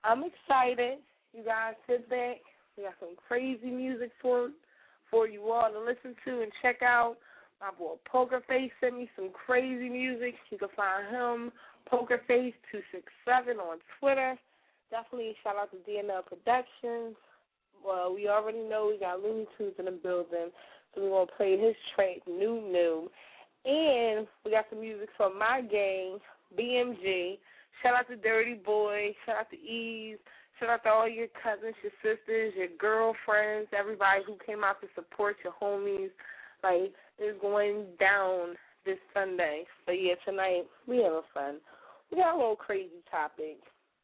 I'm excited. You guys sit back. We got some crazy music for you all to listen to and check out. My boy Poker Face sent me some crazy music. You can find him, PokerFace267 on Twitter. Definitely shout out to DNL Productions. Well, we already know we got Looney Tunes in the building, so we're going to play his track, New. And we got some music from my gang, BMG. Shout out to Dirty Boy. Shout out to Eve. Shout out to all your cousins, your sisters, your girlfriends, everybody who came out to support your homies. Like, it's going down this Sunday. So, yeah, tonight we having fun. We got a little crazy topic.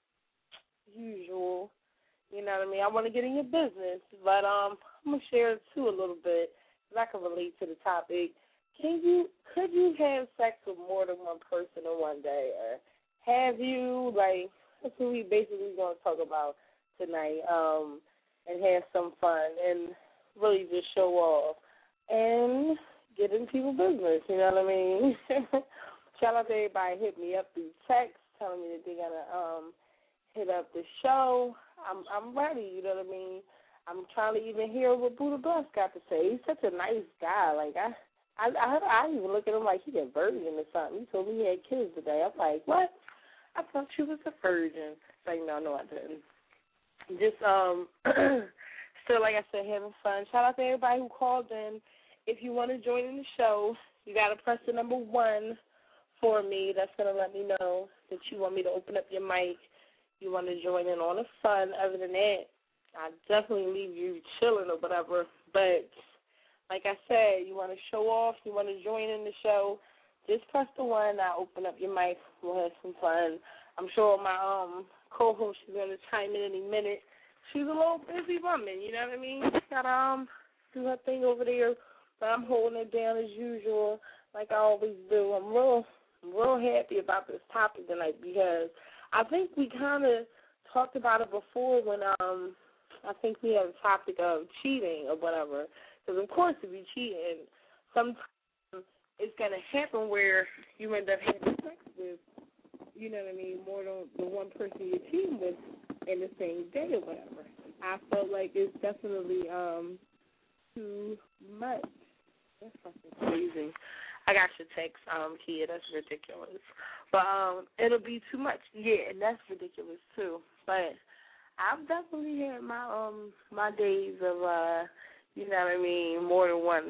Usual. You know what I mean? I want to get in your business, but I'm going to share it, too, a little bit, because I can relate to the topic. Could you have sex with more than one person in one day? Or have you, like, that's what we basically going to talk about tonight, and have some fun and really just show off and get in people's business, you know what I mean? Shout out to everybody hit me up through text, telling me that they're going to hit up the show. I'm ready, you know what I mean? I'm trying to even hear what Buddha Bless got to say. He's such a nice guy. Like, I even look at him like he a virgin or something. He told me he had kids today. I'm like, what? I thought you was a virgin. It's like, no, I didn't. Just, still, like I said, having fun. Shout out to everybody who called in. If you want to join in the show, you got to press the number 1 for me. That's going to let me know that you want me to open up your mic. You want to join in on the fun. Other than that, I definitely leave you chilling or whatever. But like I said, you want to show off, you want to join in the show, just press the 1. I'll open up your mic. We'll have some fun. I'm sure my co-host is going to chime in any minute. She's a little busy woman, you know what I mean? She's got to do her thing over there, but I'm holding it down as usual, like I always do. I'm real happy about this topic tonight because I think we kind of talked about it before when I think we had a topic of cheating or whatever. Because, of course, if you're cheating, sometimes it's going to happen where you end up having sex with, you know what I mean, more than the one person you're cheating with in the same day or whatever. I felt like it's definitely too much. That's fucking crazy. I got your text, kid. That's ridiculous. But it'll be too much. Yeah, and that's ridiculous, too. But I've definitely had my days of, you know what I mean, more than one.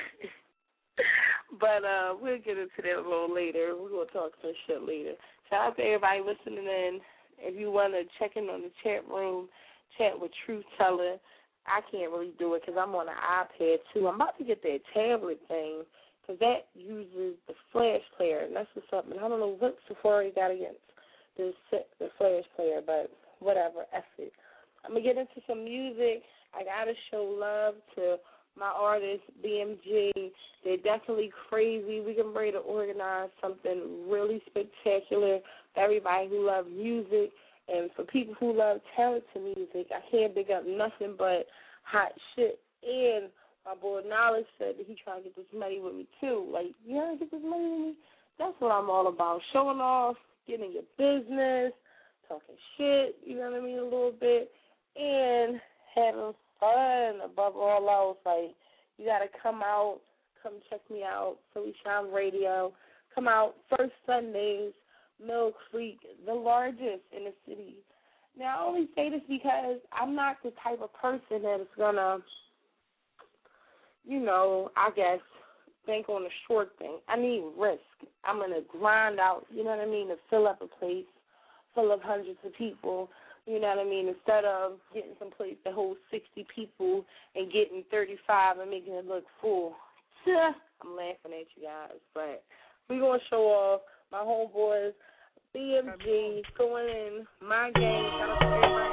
But we'll get into that a little later. We're going to talk some shit later. Shout out to everybody listening in. If you want to check in on the chat room, chat with Truth Teller. I can't really do it because I'm on an iPad, too. I'm about to get that tablet thing because that uses the Flash player, and that's what's up. And I don't know what Safari got against the Flash player, but whatever, F it. I'm going to get into some music. I got to show love to my artist, BMG. They're definitely crazy. We can ready to organize something really spectacular for everybody who loves music and for people who love talented music. I can't big up nothing but hot shit. And my boy Knowledge said that he trying to get this money with me, too. Like, you want to get this money with me? That's what I'm all about, showing off, getting your business, talking shit, you know what I mean, a little bit, and having fun above all else. Like, you got to come out, come check me out, Philly Shine Radio. Come out first Sundays, Mill Creek, the largest in the city. Now, I only say this because I'm not the type of person that is going to, you know, I guess, think on the short thing. I need risk. I'm going to grind out, you know what I mean, to fill up a place full of hundreds of people, you know what I mean, instead of getting some place that holds 60 people and getting 35 and making it look full. I'm laughing at you guys, but we're going to show off my homeboys, BMG, going in, my gang, kind of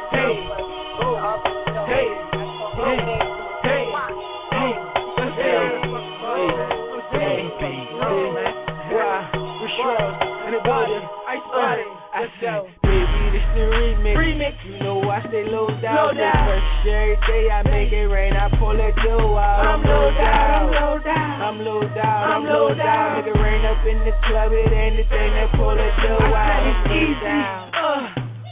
remix. You know I stay low down. Fresh every day I make it rain. I pull that dough out. I'm low down. Make it rain up in the club. It ain't the thing that pull that dough out. It's easy. Fuck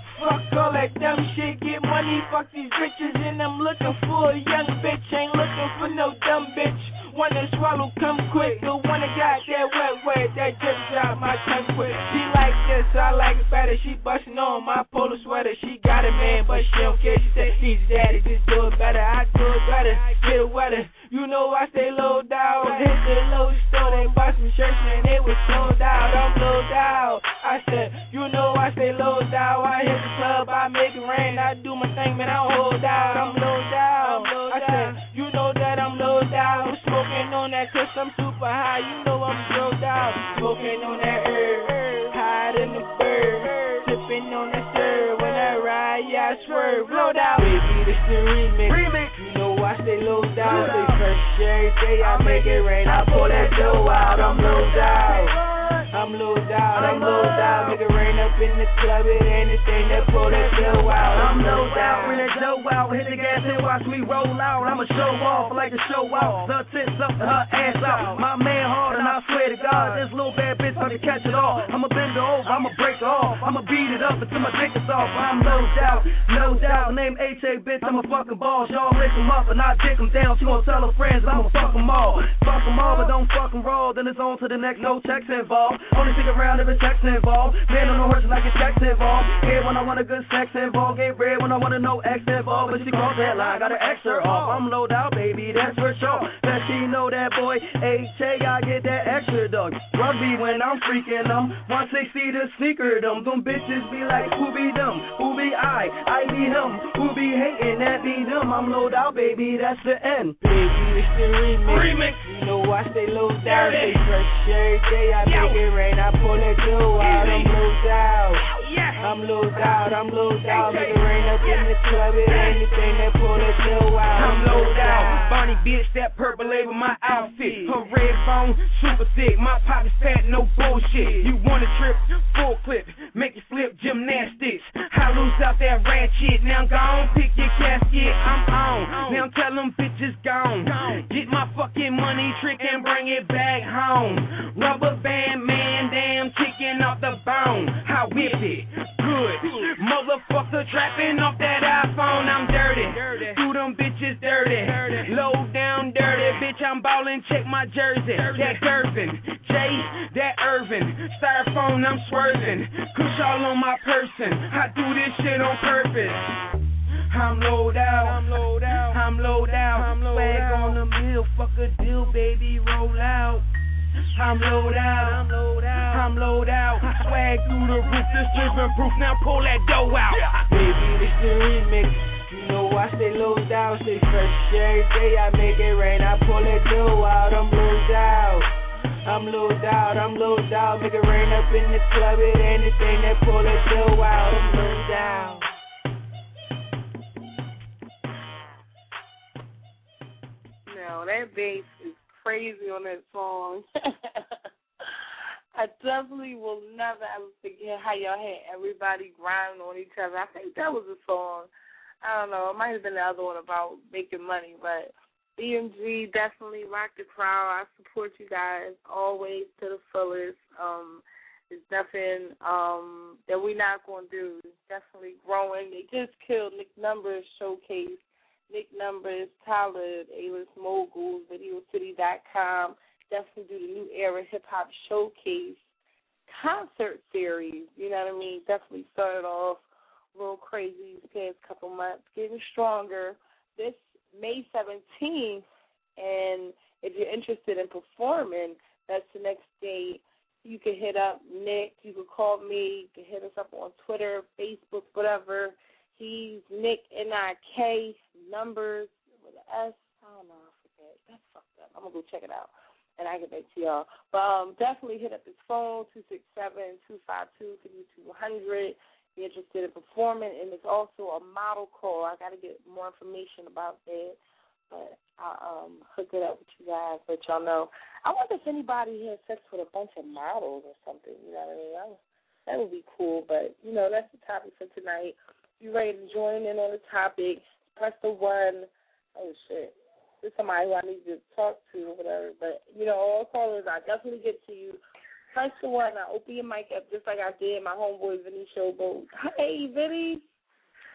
All that dumb shit, get money, fuck these riches, and I'm looking for a young bitch. Ain't looking for no dumb bitch. One that swallow, come quick. The one that got that wet, that just drop my tongue quick. She like this, I like it better. She bustin' on my polo sweater. She got a man, but she don't care. She said, he's daddy, just do it better. I do it better, get it wetter. You know I stay low down. Hit the low store, they bought some shirts and they was sold out. I'm low down. I said, you know I stay low down. I hit the club, I make it rain. I do my thing, man, I don't hold out. I'm low down. I said, you know that I'm low down. Smoking on that cause I'm super high. You know I'm low down. Smoking on that herb, higher than the bird. Sipping on that stir. When I ride, yeah, I swerve. Low down. Baby, this the remix. You know I stay low down. Stay fresh every day. I make it rain. I pull that dough out. I'm low down. I'm low down, make it rain up in the club, it ain't anything that pull that dough out. I'm low down, bring that dough out, hit the gas and watch me roll out. I'ma show off, I like to show out, the tits up to her ass out. My man hard and I swear to God, this little bad bitch about to catch it all. I'ma bend her over, I'ma break her off, I'ma beat it up until my dick is off. I'm low down, no doubt, name H.A. bitch, I'm a fucking boss. Y'all lick them up and I dick them down, she gon' tell her friends I'ma fuck them all. Fuck them all, but don't fuck them raw, then it's on to the next, no checks involved. Only stick around if it's sex involved. Man on the horse like it's sex involved. Head when I want a good sex involved. Get red when I want to know X involved. But she crossed that line, got her X her off. I'm low down, baby, that's for sure. That she know that boy H.A. I get that extra dog. Rugby when I'm freaking them. 160 to sneaker them. Them bitches be like, who be them? Who be I be him. Who be hating, that be them. I'm low down, baby, that's the end. Baby, it's the remix. You know I stay low down, stay fresh every day. I make it rain, I pull that dough out. I'm low down. I'm low down. Make it rain up in the club, it ain't anything that pull that dough out. I'm low down. Bonnie bitch, that purple label, my outfit. Her red phone, super thick. My pocket's fat, no bullshit. You wanna trip, full clip, make you flip gymnastics. I lose out that ratchet. Now gone, pick your casket. I'm on. Now tell them bitches gone. Get my fucking money trick and bring it back home. Rubber band man, damn chicken off the bone. I whip it, good. Motherfucker trapping off that iPhone. I'm dirty, do them bitches dirty. Low down dirty, bitch, I'm ballin', check my jersey. That Gervin, Jay, that Irvin. Styrofoam, I'm swerving. Kush all on my person. I do this shit on purpose. I'm low down. Swag on the mill, fuck a deal, baby, roll out. I'm low down. Swag through the roof, this living proof. Now pull that dough out. Baby, this the remix. You know I stay low down, stay fresh every day. I make it rain, I pull that dough out. I'm low down. Make it rain up in the club, it ain't anything that pull that dough out. I'm low down. Now that bass is crazy on that song. I definitely will never ever forget how y'all had everybody grinding on each other. I think that was a song. I don't know. It might have been the other one about making money, but BMG definitely rocked the crowd. I support you guys always to the fullest. There's nothing that we're not going to do. It's definitely growing. They just killed Nick Numbers Showcase. Nick Numbers, Tyler, A-List Moguls, VideoCity.com. Definitely do the New Era Hip Hop Showcase concert series. You know what I mean? Definitely started off a little crazy these past couple months, getting stronger. This May 17th, and if you're interested in performing, that's the next date. You can hit up Nick. You can call me. You can hit us up on Twitter, Facebook, whatever. He's Nick, N-I-K, Numbers with an S. I don't know. I forget. That's fucked up. I'm going to go check it out, and I'll get back to y'all. But definitely hit up his phone, 267-252-5200. Be interested in performing, and it's also a model call. I got to get more information about that, but I'll hook it up with you guys, let y'all know. I wonder if anybody has sex with a bunch of models or something, you know what I mean? That would be cool, but, you know, that's the topic for tonight. If you're ready to join in on the topic, press the 1. Oh, shit. There's somebody who I need to talk to or whatever, but, you know, all callers, I definitely get to you. Press the 1. I open your mic up just like I did my homeboy Vinny Showboat. Hey, Vinny.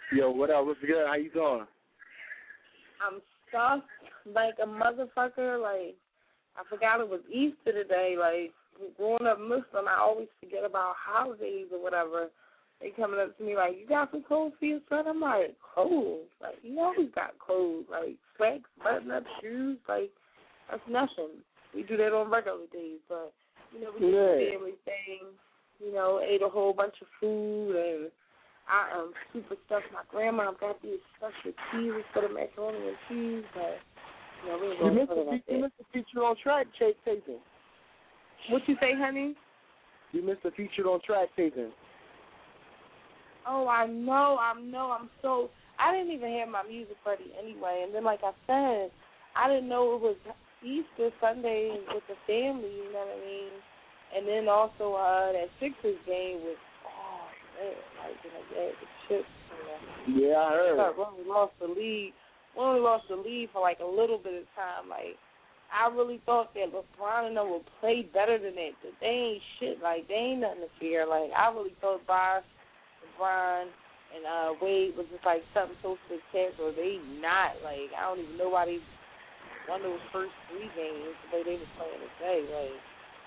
Yo, what up? What's good? How you doing? I'm stuffed like a motherfucker. Like, I forgot it was Easter today. Like, growing up Muslim, I always forget about holidays or whatever. They coming up to me like, you got some clothes for your son? I'm like, clothes? Like, you always got clothes. Like, slacks, button-up shoes. Like, that's nothing. We do that on regular days. But, you know, we did the family thing. You know, ate a whole bunch of food, and I am super stuffed. My grandma got these special cheeses for the macaroni and cheese, but, you know, we ain't going to put it like that. You missed the feature on track taping. What you say, honey? You missed the feature on track taping. Oh, I know. I didn't even have my music ready anyway. And then, like I said, I didn't know it was Easter Sunday with the family, you know what I mean? And then also that Sixers game was, oh, man, like, you know, the chips. Yeah, I heard. We only lost the lead. We only lost the lead for, like, a little bit of time. Like, I really thought that LeBron and them would play better than that. But they ain't shit. Like, they ain't nothing to fear. Like, I really thought LeBron and Wade was just like something so spectacular. They not. Like, I don't even know why they won those first 3 games the way they was playing today. Like,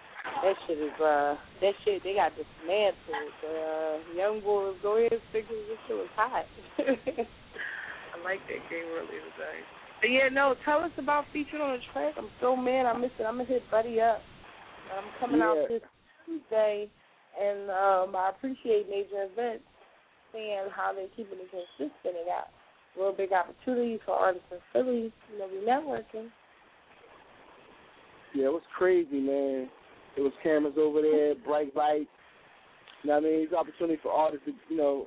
that shit, they got dismantled. Young boys, go ahead and figure this shit was hot. I like that game really today. But yeah, no, tell us about Featured on the Track. I'm so mad I missed it. I'm going to hit Buddy up. I'm coming out this Tuesday, and I appreciate Major Events saying how they're keeping it consistent. They got real big opportunities for artists in Philly. You know, we networking. Yeah, it was crazy, man. It was cameras over there, bright lights. You know what I mean? It's an opportunity for artists to,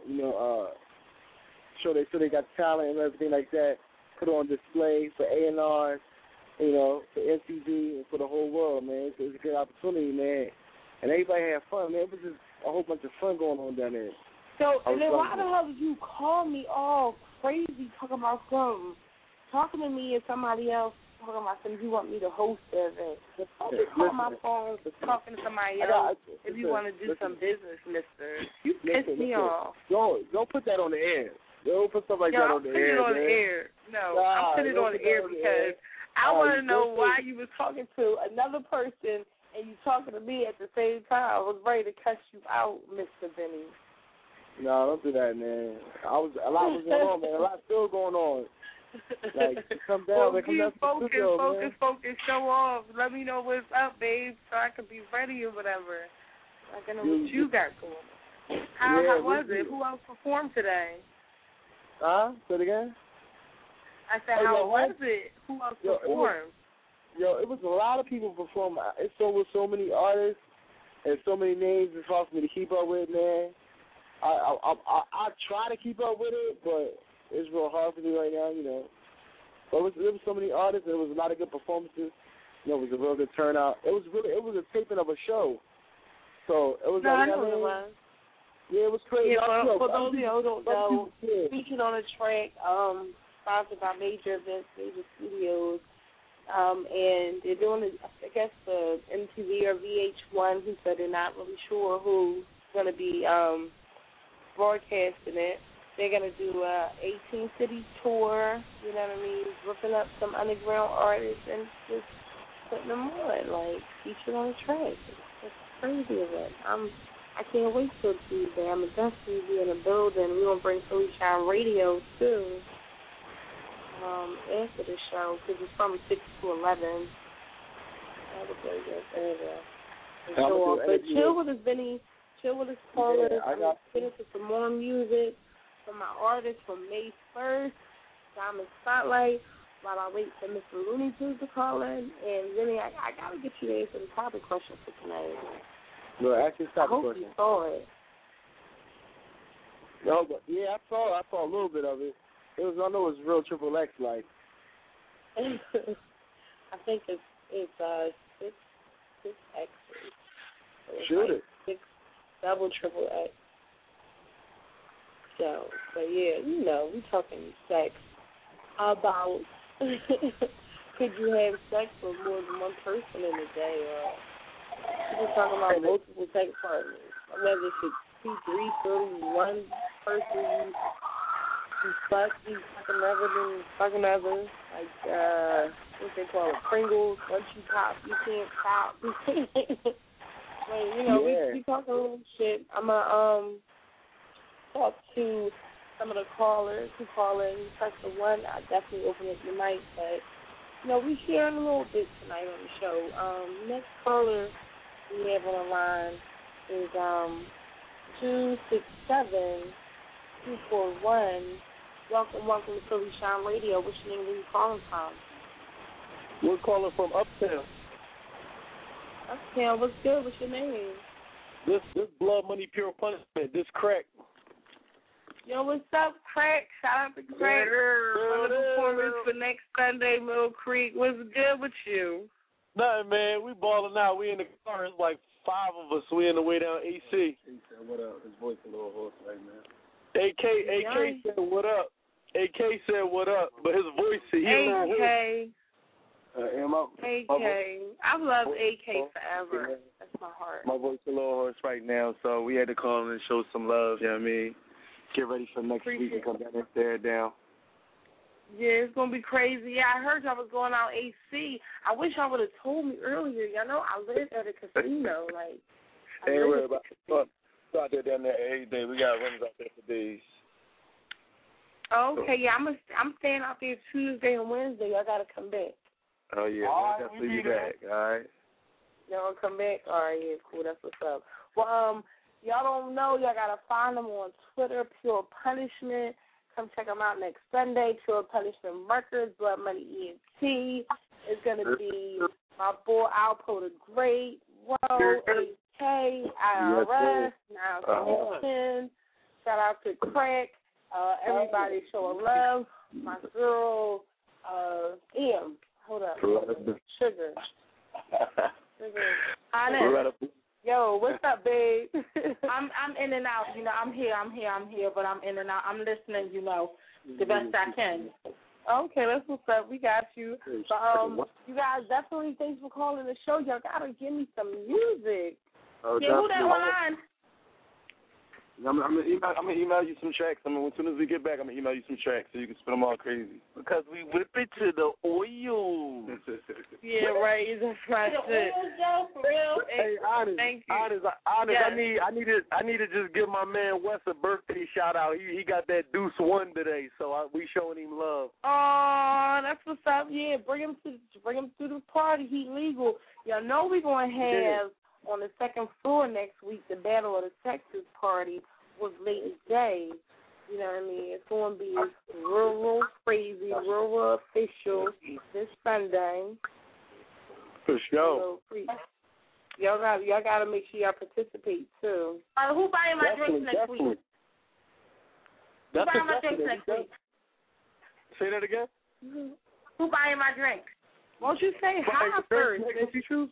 show they got talent and everything like that. Put on display for A&R, for MTV and for the whole world, man. It's a good opportunity, man. And everybody had fun, man. It was just a whole bunch of fun going on down there. So, and then why the hell did you call me all crazy talking about something? Talking to me and somebody else talking about something you want me to host the event. Don't you call my phone talking to somebody else if you want to do some business, mister. You pissed me off. Don't put that on the air. Don't put stuff like that on the air. I'm putting it on the air. No, I'm putting it on the air because I want to know why you was talking to another person and you talking to me at the same time. I was ready to cuss you out, Mr. Benny. No, don't do that, man. A lot was going on, man. A lot still going on. Like, come down, well, keep focus, show off. Let me know what's up, babe, so I can be ready or whatever. I can know what you got going on. How was it? Who else performed today? Say it again? I said, how was it? Who else performed? It was a lot of people performing. It's with so many artists and so many names it's hard for me to keep up with, man. I try to keep up with it, but it's real hard for me right now, But there was so many artists, and there was a lot of good performances. It was a real good turnout. It was a taping of a show. So it was. No, I know what it was. Yeah, it was crazy. Yeah, for those of you who don't know, Featured on the Track, sponsored by Major Events, Major Studios, and they're doing, I guess, the MTV or VH1, who said they're not really sure who's going to be broadcasting it. They're going to do a 18-city tour, you know what I mean, ripping up some underground artists and just putting them on, like, Featured on the Track. It's crazy event. I can't wait till Tuesday. I'm going to definitely be in the building. We're going to bring Philly Shine Radio, too, after the show, because it's from 6 to 11. That'll be good. But chill with us, Benny. Chill with us, callers. I'm going to get into some more music from my artist from May 1st, Diamond Spotlight, while I wait for Mr. Looney Tunes to call in. And Benny, I got to get you there for the topic question for tonight. No, actually, I hope you saw it. No, but yeah, I saw a little bit of it. I know it was real Triple X like. I think it's 6 X's. Shoot it. 6 double triple X. So, but yeah, we talking sex about could you have sex with more than one person in a day, or we're talking about multiple sex partners, whether it's 2, 3, 4, one person. fucking others. Like, what they call it, Pringles. Once you pop, you can't pop. But, you know, we talking a little shit. I'm going to talk to some of the callers who call in. Press the one. I definitely open up your mic, but, you know, we sharing a little bit tonight on the show. Next caller we have on the line is 267-241. Welcome to Philly Shine Radio. What's your name? Where you calling from? We're calling from Uptown. Uptown, what's good? What's your name? This Blood Money Pure Punishment. This Crack. Yo, what's up, Crack? Shout out to Crack on the performance for next Sunday, Mill Creek. What's good with you? Nothing, man. We balling out. We in the car. It's like 5 of us. We in the way down AC. He said, what up? His voice a little hoarse right now. AK said, what up? AK said, what up? But his voice, he AK. AK. I've loved AK forever. That's my heart. My voice a little hoarse right now, so we had to call him and show some love. You know what I mean? Get ready for next week and come down and stare it down. Yeah, it's going to be crazy. Yeah, I heard y'all was going out AC. I wish y'all would have told me earlier. Y'all know I live at a casino. Like, ain't worried about it. Go out there down there every day. We got runs out there for days. Okay, yeah, I'm staying out there Tuesday and Wednesday. Y'all got to come back. Oh, yeah, we'll definitely be back, all right? Y'all come back? All right, yeah, cool. That's what's up. Well, y'all don't know. Y'all got to find them on Twitter, Pure Punishment. Come check them out next Sunday. Pure Punishment Records, Blood Money ENT. It's going to be my boy Alpo the Great, Whoa, AK, IRS, Now Commission. Shout out to Crack. Everybody showing love. My girl, M. Hold up. Sugar. Honest. Yo, what's up, babe? I'm in and out. You know, I'm here, but I'm in and out. I'm listening, you know, the best I can. Okay, that's what's up. We got you. But, you guys, definitely thanks for calling the show. Y'all got to give me some music. Oh, yeah, who that line? I'm gonna email you some tracks. As soon as we get back, I'm gonna email you some tracks so you can spin them all crazy. Because we whip it to the oil. Yeah, right. That's right. The oil, Joe, for real. Hey, honest. Thank you. Honest. Yes. I need to just give my man Wes a birthday shout out. He got that Deuce 1 today, so we showing him love. Oh, that's what's up. Yeah, bring him to the party. He legal. Y'all know we gonna have. On the second floor next week, the Battle of the Texas party with Lady J. You know what I mean? It's going to be real crazy, real official this Sunday. For sure. Y'all got to make sure y'all participate, too. Who buying my drinks next week? Who buying my drinks next week? Say that again? Who buying my drinks? Won't you say hi first? I did say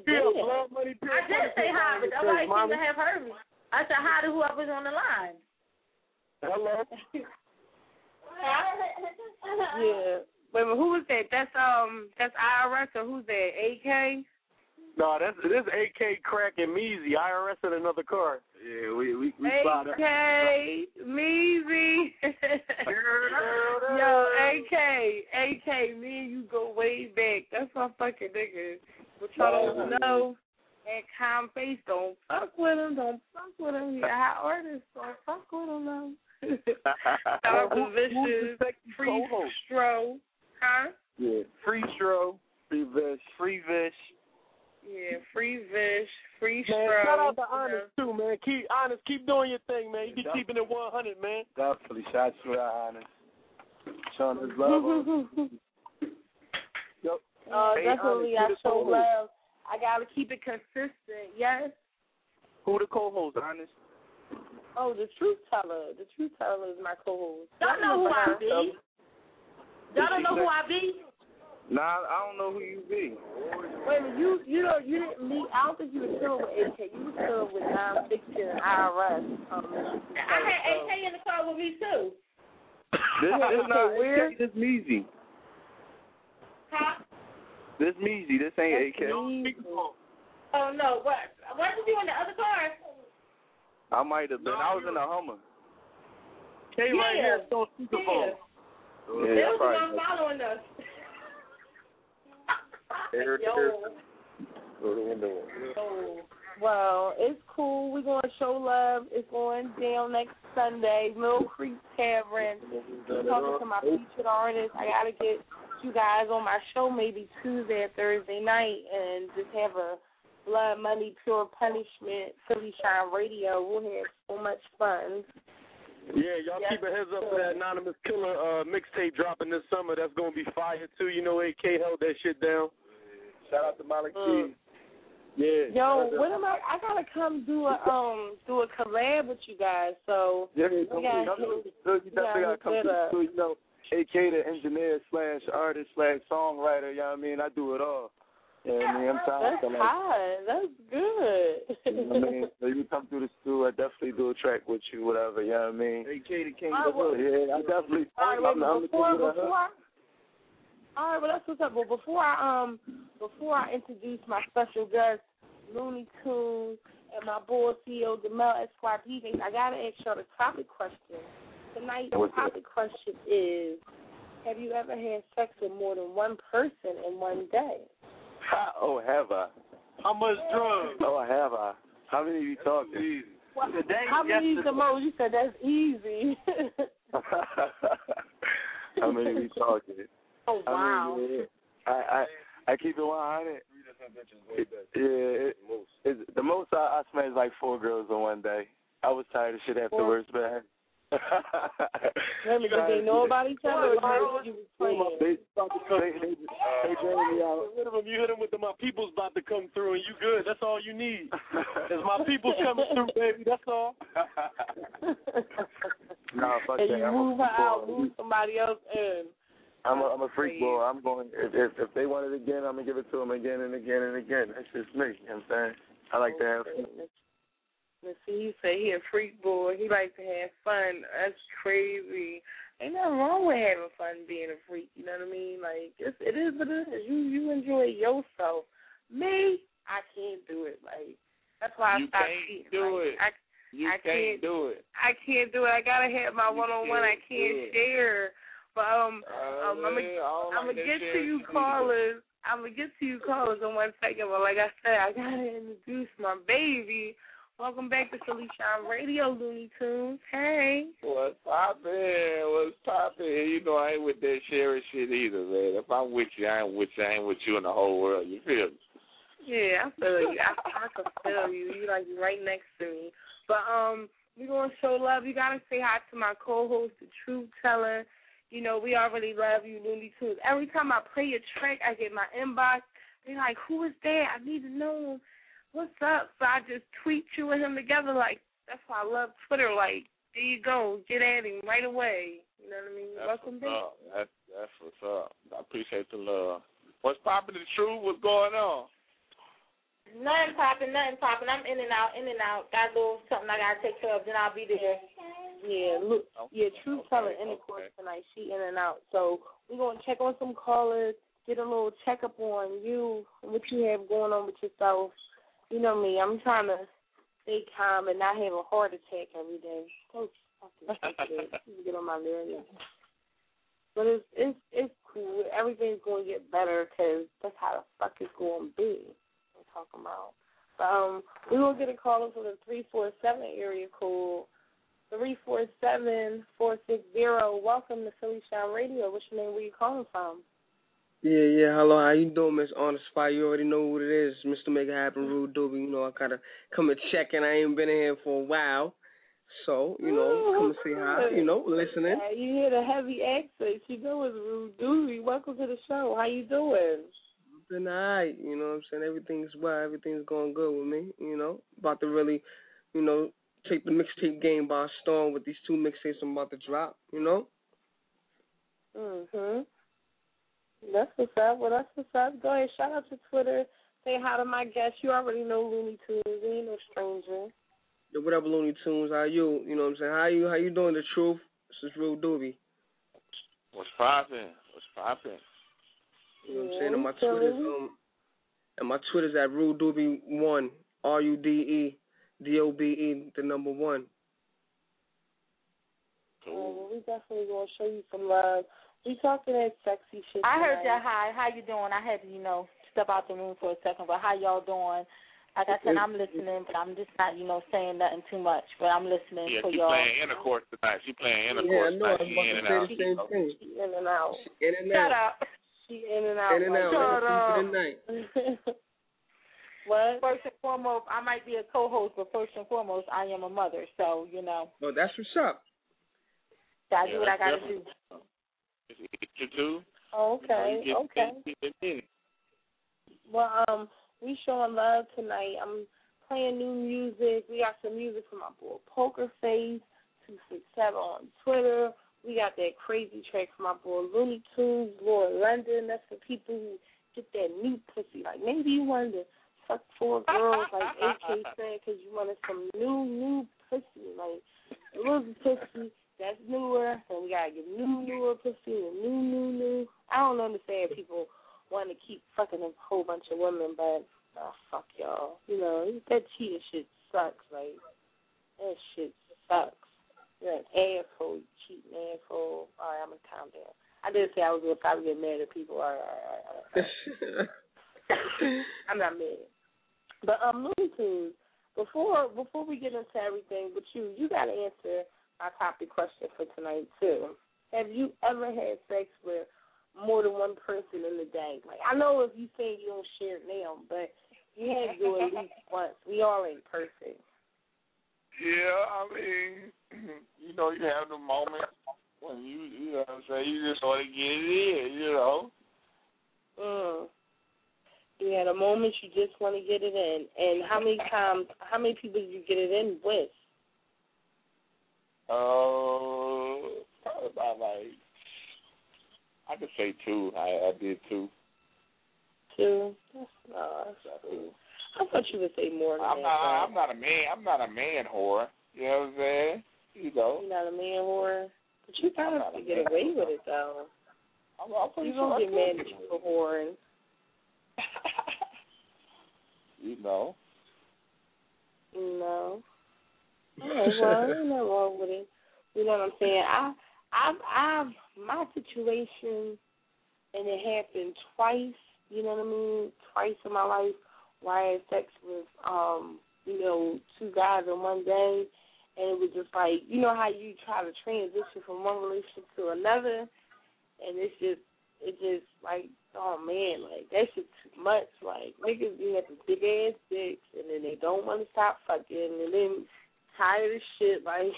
hi, but nobody seemed to have heard me. I said hi to whoever's on the line. Hello. Yeah. Wait a minute, who is that? That's IRS or who's that? AK? No, this is AK, Crack, and Meezy. IRS in another car. Yeah, we spot AK, Meezy. Yo, AK, me and you go way back. That's my fucking nigga. But y'all don't know. And Calm Face, don't fuck with him. He's a hot artist. Don't fuck with him, though. Shout out to Vicious, Free Stro. Huh? Yeah, Free Stro, Free Vish. Yeah, Free Vish, Free Stro. Man, shout out to Honest, too, man. Keep doing your thing, man. You be keeping it 100, man. Definitely. Shout out to Honest. Showing his love. Yep. Definitely, I show love. I got to keep it consistent, yes? Who the co-host, Honest? Oh, the Truth Teller. The Truth Teller is my co-host. Y'all know who I be? Y'all don't know who I be? Nah, I don't know who you be. Wait a minute, you didn't meet. I don't think you were chilling with AK. You were chilling with Non-Fiction and IRS. I had AK in the car with me too. This is not weird. This Meezy. Huh? This Meezy. This ain't AK. Oh no, what? Wasn't you in the other car? I might have been. I was in a Hummer. K right here is on speakerphone. Yeah, They're not following us. Go to the window. Well, it's cool. We're going to show love. It's going down next Sunday, Mill Creek Tavern. I'm talking to my featured artists. I got to get you guys on my show maybe Tuesday or Thursday night and just have a Blood Money Pure Punishment Philly Shine Radio. We'll have so much fun. Yeah, y'all keep a heads up for that Anonymous Killer mixtape dropping this summer. That's going to be fire, too. You know AK held that shit down. Shout out to Malik T. Yeah. Yo, when am I gotta come do a collab with you guys. So yeah, you definitely gotta come through. You know, AK the engineer / artist / songwriter. You know what I mean? I do it all. You know what I mean? I'm trying to high. That's good. You know what I mean? So you come through the studio, I definitely do a track with you, whatever. You know what I mean? AK the king of the hood. Yeah, I definitely. All right, well that's what's up. Well, before I introduce my special guest, Looney Tunes, and my boy CEO DeMel SYP, I gotta ask y'all the topic question tonight. The topic question is: have you ever had sex with more than one person in one day? Oh, have I? How much drugs? Oh, have I? How many of you talking? Well, how many is the most? You said that's easy. How many of you talking? Oh, wow. I keep it 100. The most I smashed like 4 girls in one day. I was tired of shit afterwards, man. Did they know about each other or you was playing? They dragged me out. You hit them with my people's about to come through and you good. That's all you need. It's my people's coming through, baby. That's all. No, fuck and that. you move her out, move somebody else in. I'm a freak boy. I'm going. If they want it again, I'm gonna give it to them again and again and again. That's just me. You know what I'm saying? I like to have fun. Let's see, he said he a freak boy. He likes to have fun. That's crazy. Ain't nothing wrong with having fun being a freak. You know what I mean? Like it is what it is. You enjoy yourself. Me, I can't do it. Like that's why I stopped cheating. I can't do it. I can't do it. I gotta have my one-on-one. I can't share. But I'm gonna get to you callers. In 1 second. But like I said, I gotta introduce my baby. Welcome back to Philly Shine Radio, Looney Tunes. Hey. What's poppin'? You know I ain't with that sharing shit either, man. If I'm with you, I ain't with you. I ain't with you in the whole world. You feel me? Yeah, I feel you. I can feel you. You like right next to me. But we gonna show love. You gotta say hi to my co-host, the Truth Teller. You know, we already love you, Looney Tunes. Every time I play a track, I get my inbox. They're like, who is that? I need to know him. What's up? So I just tweet you and him together. Like, that's why I love Twitter. Like, there you go. Get at him right away. You know what I mean? Welcome back. That's what's up. I appreciate the love. What's poppin', the truth? What's going on? Nothing popping. I'm in and out. Got a little something I got to take care of, then I'll be there. Yeah, look, Truth Teller in the course tonight. She in and out. So we're going to check on some callers, get a little checkup on you, what you have going on with yourself. You know me, I'm trying to stay calm and not have a heart attack every day. Get on my nerves. But it's cool. Everything's going to get better because that's how the fuck it's going to be. I'm talking about. We will get a caller from the 347 area code. 347-460. Welcome to Philly Shine Radio. What's your name? Where you calling from? Yeah. Hello, how you doing, Miss On the Spot? You already know what it is, Mr. Make It Happen, Rude Doobie. You know, I gotta come and check in. I ain't been in here for a while, so come and say hi. Listening. Yeah, you hear the heavy accent. You know it's Rude Doobie. Welcome to the show. How you doing? Been alright. You know what I'm saying? Everything's well. Everything's going good with me. About to really, take the mixtape game by storm with these 2 mixtapes I'm about to drop, That's what's up. Well, that's what's up. Go ahead, shout out to Twitter. Say hi to my guest. You already know Looney Tunes. You ain't no stranger. Yo, what up, Looney Tunes? How you? You know what I'm saying? How you doing, the truth? This is Real Doobie. What's poppin'? You know what I'm saying? And my Twitter's at Rude Doobie 1, RUDEDOBE, the number 1. Cool. Well, we definitely gonna show you some love. We talking that sexy shit. I heard tonight. y'all. Hi, how you doing? I had to, step out the room for a second, but how y'all doing? Like I said, I'm listening, but I'm just not, saying nothing too much. But I'm listening Yeah, for she y'all. playing intercourse tonight. She playing intercourse tonight. She in and out. She In and out. In and Shut out. up. She in and out. In and out. Shut up. Tonight. What? First and foremost, I might be a co-host, but first and foremost, I am a mother. So, Oh, that's what's up. I do what I got to do. You too. Okay. Well, we showing love tonight. I'm playing new music. We got some music from my boy Poker Face 267 on Twitter. We got that crazy track from my boy Looney Tunes, Lord London. That's for people who get that new pussy. Like maybe you wanted to fuck 4 girls, like AK said, because you wanted some new pussy. Like a little pussy that's newer, and we gotta get newer pussy and new. I don't understand people want to keep fucking a whole bunch of women, but fuck y'all. That cheating shit sucks. Like that shit sucks. You're an asshole, you cheating asshole. All right, I'm gonna calm down. I did say I was gonna probably get mad at people. All right. I'm not mad. But Looney Tunes, before we get into everything, but you gotta answer my topic question for tonight too. Have you ever had sex with more than one person in the day? Like I know if you say you don't share it now, but you had to do it at least once. We all ain't perfect. Yeah, I mean, you have the moment when you know what I'm saying, you just want to get it in, You had a moment you just want to get it in. And how many people did you get it in with? Probably about I could say 2. I did 2. 2? That's cool. I thought you would say more than that. I'm not a man whore. You know what I'm saying? You're not a man whore? But you kind of get away with it, though. I'm pretty you sure don't get mad at you for whoring. No. All right, well, ain't nothing wrong with it. You know what I'm saying? I've my situation, and it happened twice. You know what I mean? Twice in my life, where I had sex with 2 guys in one day, and it was just like, you know how you try to transition from one relationship to another, and it's just like, oh man, like that shit's too much. Like niggas be having big ass dicks, and then they don't want to stop fucking, and then tired of shit. Like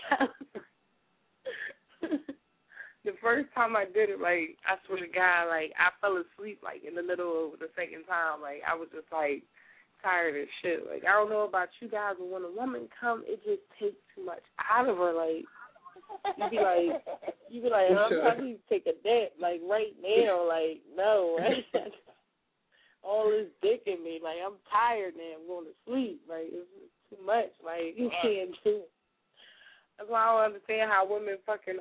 the first time I did it, like I swear to God, like I fell asleep like in the middle of the second time. Like I was just like tired of shit. Like I don't know about you guys, but when a woman come, it just takes too much out of her. Like you be like, I'm trying to take a nap, like right now, like no, right? All this dick in me, like I'm tired now, I'm going to sleep, like it's too much, like you can't do it. That's why I don't understand how women fucking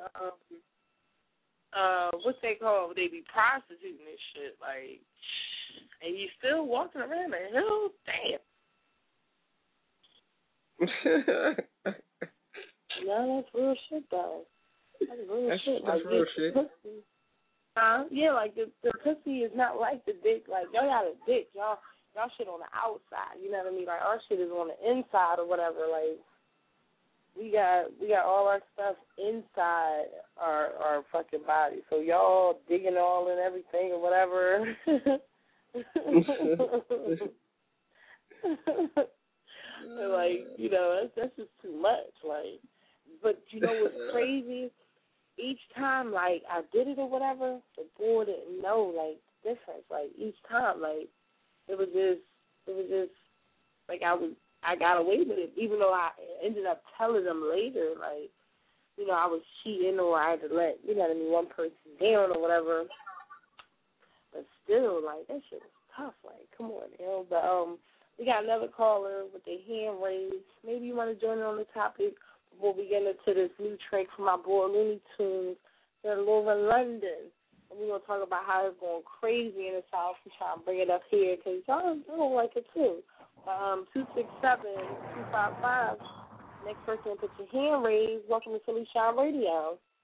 what's they call? They be prostituting this shit, like, and you still walking around the hill, damn. No, that's real shit, though. That's real shit. That's real shit. Yeah, like the pussy is not like the dick. Like y'all got a dick, y'all shit on the outside. You know what I mean? Like our shit is on the inside or whatever. Like we got all our stuff inside our fucking body. So y'all digging all and everything or whatever. Like, you know, that's just too much. Like, but you know what's crazy? Each time, like, I did it or whatever, the boy didn't know, like, the difference. Like, each time, like, it was just, like, I got away with it, even though I ended up telling them later, like, you know, I was cheating or I had to let, you know what I mean, one person down or whatever. But still, like, that shit was tough. Like, come on, you know. But we got another caller with their hand raised. Maybe you want to join in on the topic before we get into this new track from my boy Looney Tunes, they're Laura London. And we're going to talk about how it's going crazy in the South. We're trying to bring it up here because y'all don't like it too. 267-255. Next person, put your hand raised. Welcome to Philly Shine Radio.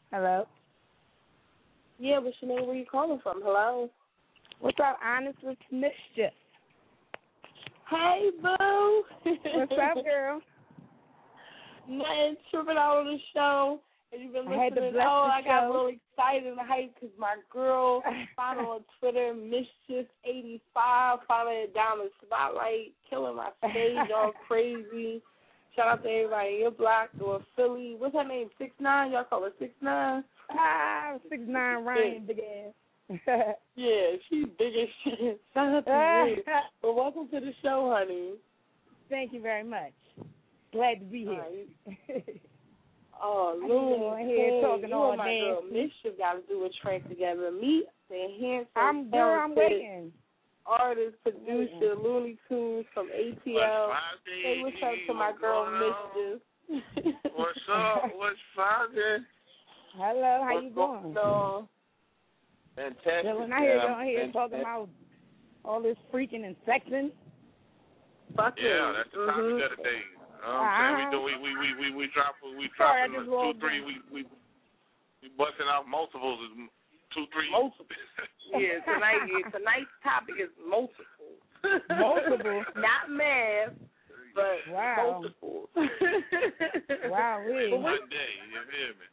Hello. Yeah, what's your name? Where you calling from? Hello. What's up, Honest with Mischief? Hey, boo. What's up, girl? Nothing, tripping out on the show. And you've been I had to listening. bless the I got show. really excited and hyped because my girl found on Twitter, Mischief85, following it down the spotlight, killing my stage all crazy. Shout out to everybody in your block or Philly. What's her name? 6ix9ine? Y'all call her 6ix9ine? 6ix9ine, Ryan, big ass. Yeah, she's big as shit. Shout out to you. Well, welcome to the show, honey. Thank you very much. Glad to be here. Oh, Looney, here talking all my day. girl Mischief got to do a track together. Meet the handsome, I'm waiting. Artist, producer, Looney Tunes from ATL. Say what's up to my girl Mischief. What's up? What's poppin'? Hello, how you doing? Fantastic. Yeah, when I hear y'all here talking about all this freaking and sexing. Yeah, that's the topic of the day. We dropping 2, 3. We busting out multiples. 2, 3. Multiple. Yeah, tonight's topic is multiple. Multiple. Not math, but multiple. Wow, really? One day, you hear me?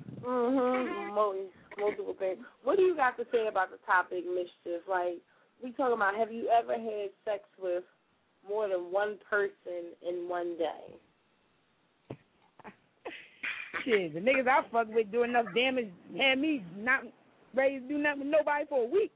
Multiple things. What do you got to say about the topic, Mischief? Like, we talking about, have you ever had sex with more than one person in one day? Shit, the niggas I fuck with do enough damage, had me not ready to do nothing with nobody for a week.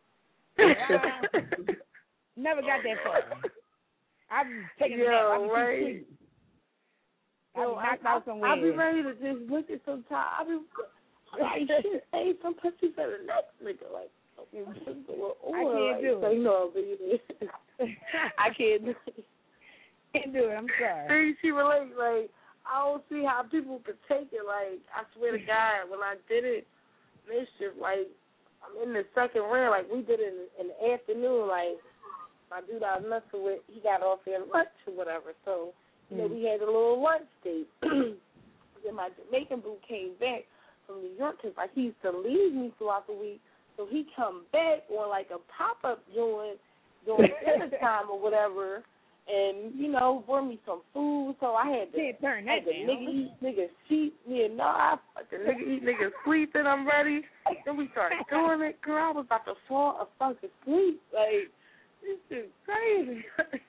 Never got that far. I've taken a nap. I've been too sleepy. I've knocked out somewhere. I'll be ready to just look at some time. I'll be like, shit, hey, some pussy for the next nigga. Like, okay, I can't do it. No, I can't do it. Can't do it. I'm sorry. See, she relates. Like, I don't see how people could take it. Like, I swear to God, when I did it, Mischief, like, I'm in the second round. Like, we did it in the afternoon. Like, my dude I was messing with, he got off there lunch or whatever. So, you know, we had a little lunch date. Then my Jamaican boo came back from New York because, like, he used to leave me throughout the week. So he come back on, like, a pop-up joint during dinner time or whatever and, you know, brought me some food. So I had to turn that down. Nigga eat, nigga sleep. Yeah, no, I fucking nigga eat, nigga sleep, and I'm ready. Then we started doing it. Girl, I was about to fall a fucking sleep. Like, this is crazy.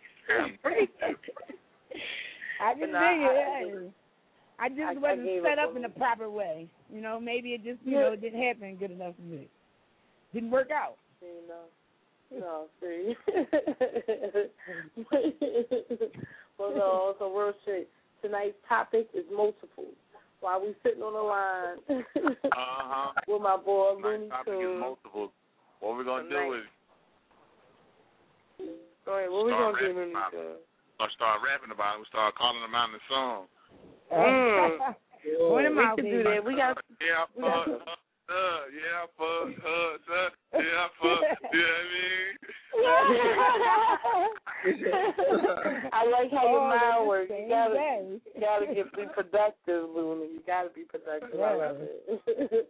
I can dig it. I just wasn't set up in the proper way. You know, maybe it just, you know, it didn't happen good enough for me. Didn't work out. No, see. Well, no, so real shit. Tonight's topic is multiple. While we sitting on the line with my boy Looney Tunes. Topic is multiple. What we're going to do is... Go ahead, what we going to do, Looney Tunes? We're going to start rapping about it. We start calling them out in the song. We can do that. We got... Yeah, fuck. Yeah, fuck. Yeah, fuck. You know what I mean? I like how your mind works. You gotta be productive, Looney. You gotta be productive. I love it.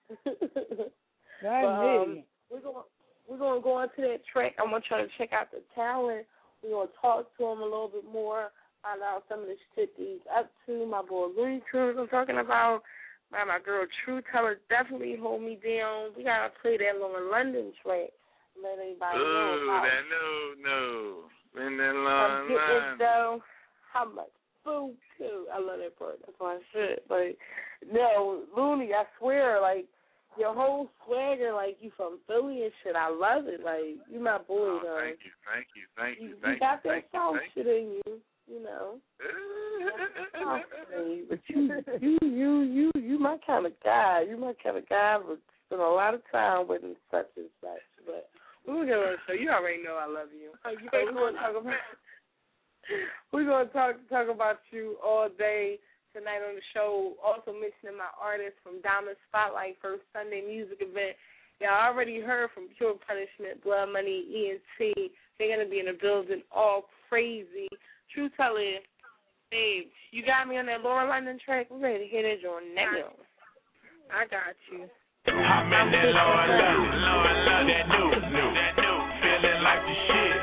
We're gonna go into that track. I'm gonna try to check out the talent. We're gonna talk to him a little bit more, find out some of the shit that he's up to. My boy Looney Tunes I'm talking about. My girl True Teller definitely hold me down. We gotta play that Lauren London track. Let everybody know about that no. In that line. Though, how much food too? I love that part. That's my shit. Like, no, Looney, I swear, like your whole swagger, like you from Philly and shit. I love it. Like you my boy, though. Thank you. You got that South shit in you. You know, but you my kind of guy. You my kind of guy. But spend a lot of time with and such and such. But we're gonna show you already know I love you. We're gonna talk about you all day tonight on the show. Also mentioning my artists from Diamond Spotlight First Sunday Music Event. Y'all already heard from Pure Punishment, Blood Money, ENT. They're gonna be in the building all crazy. True Teller, babe, you got me on that Lauren London track. We're ready to hit it on now. I got you. I'm in that Lord love, that new, feeling like the shit,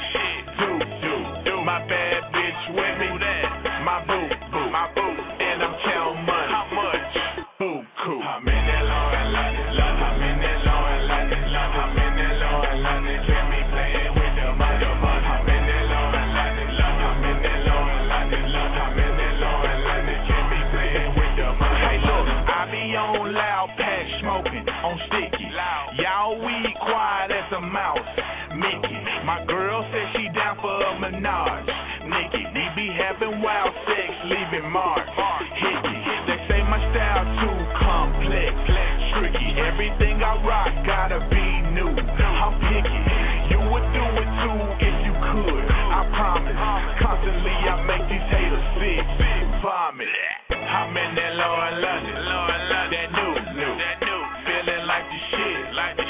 do. My bad bitch with me, my boo, and I'm counting money. How much? Boo, cool. I'm in that Lord love, I'm in that Lord love, I'm in that Lord love, can be playing with the money. I'm in that Lord love, I'm in that Lord love, I'm in that Lord love, can be playing with the money. Hey, look, I be on loud pack smoking on sticky. Y'all weed quiet as a mouse. Mickey, my girl said she down for a menage. Nikki, we be having wild sex, leaving marks. Hickey, they say my style too complex, tricky. Everything I rock gotta be new. I'm picky. You would do it too if you could. I promise. Constantly I make these haters sick. Vomit. I'm in that Lord London, that new, feeling like the shit,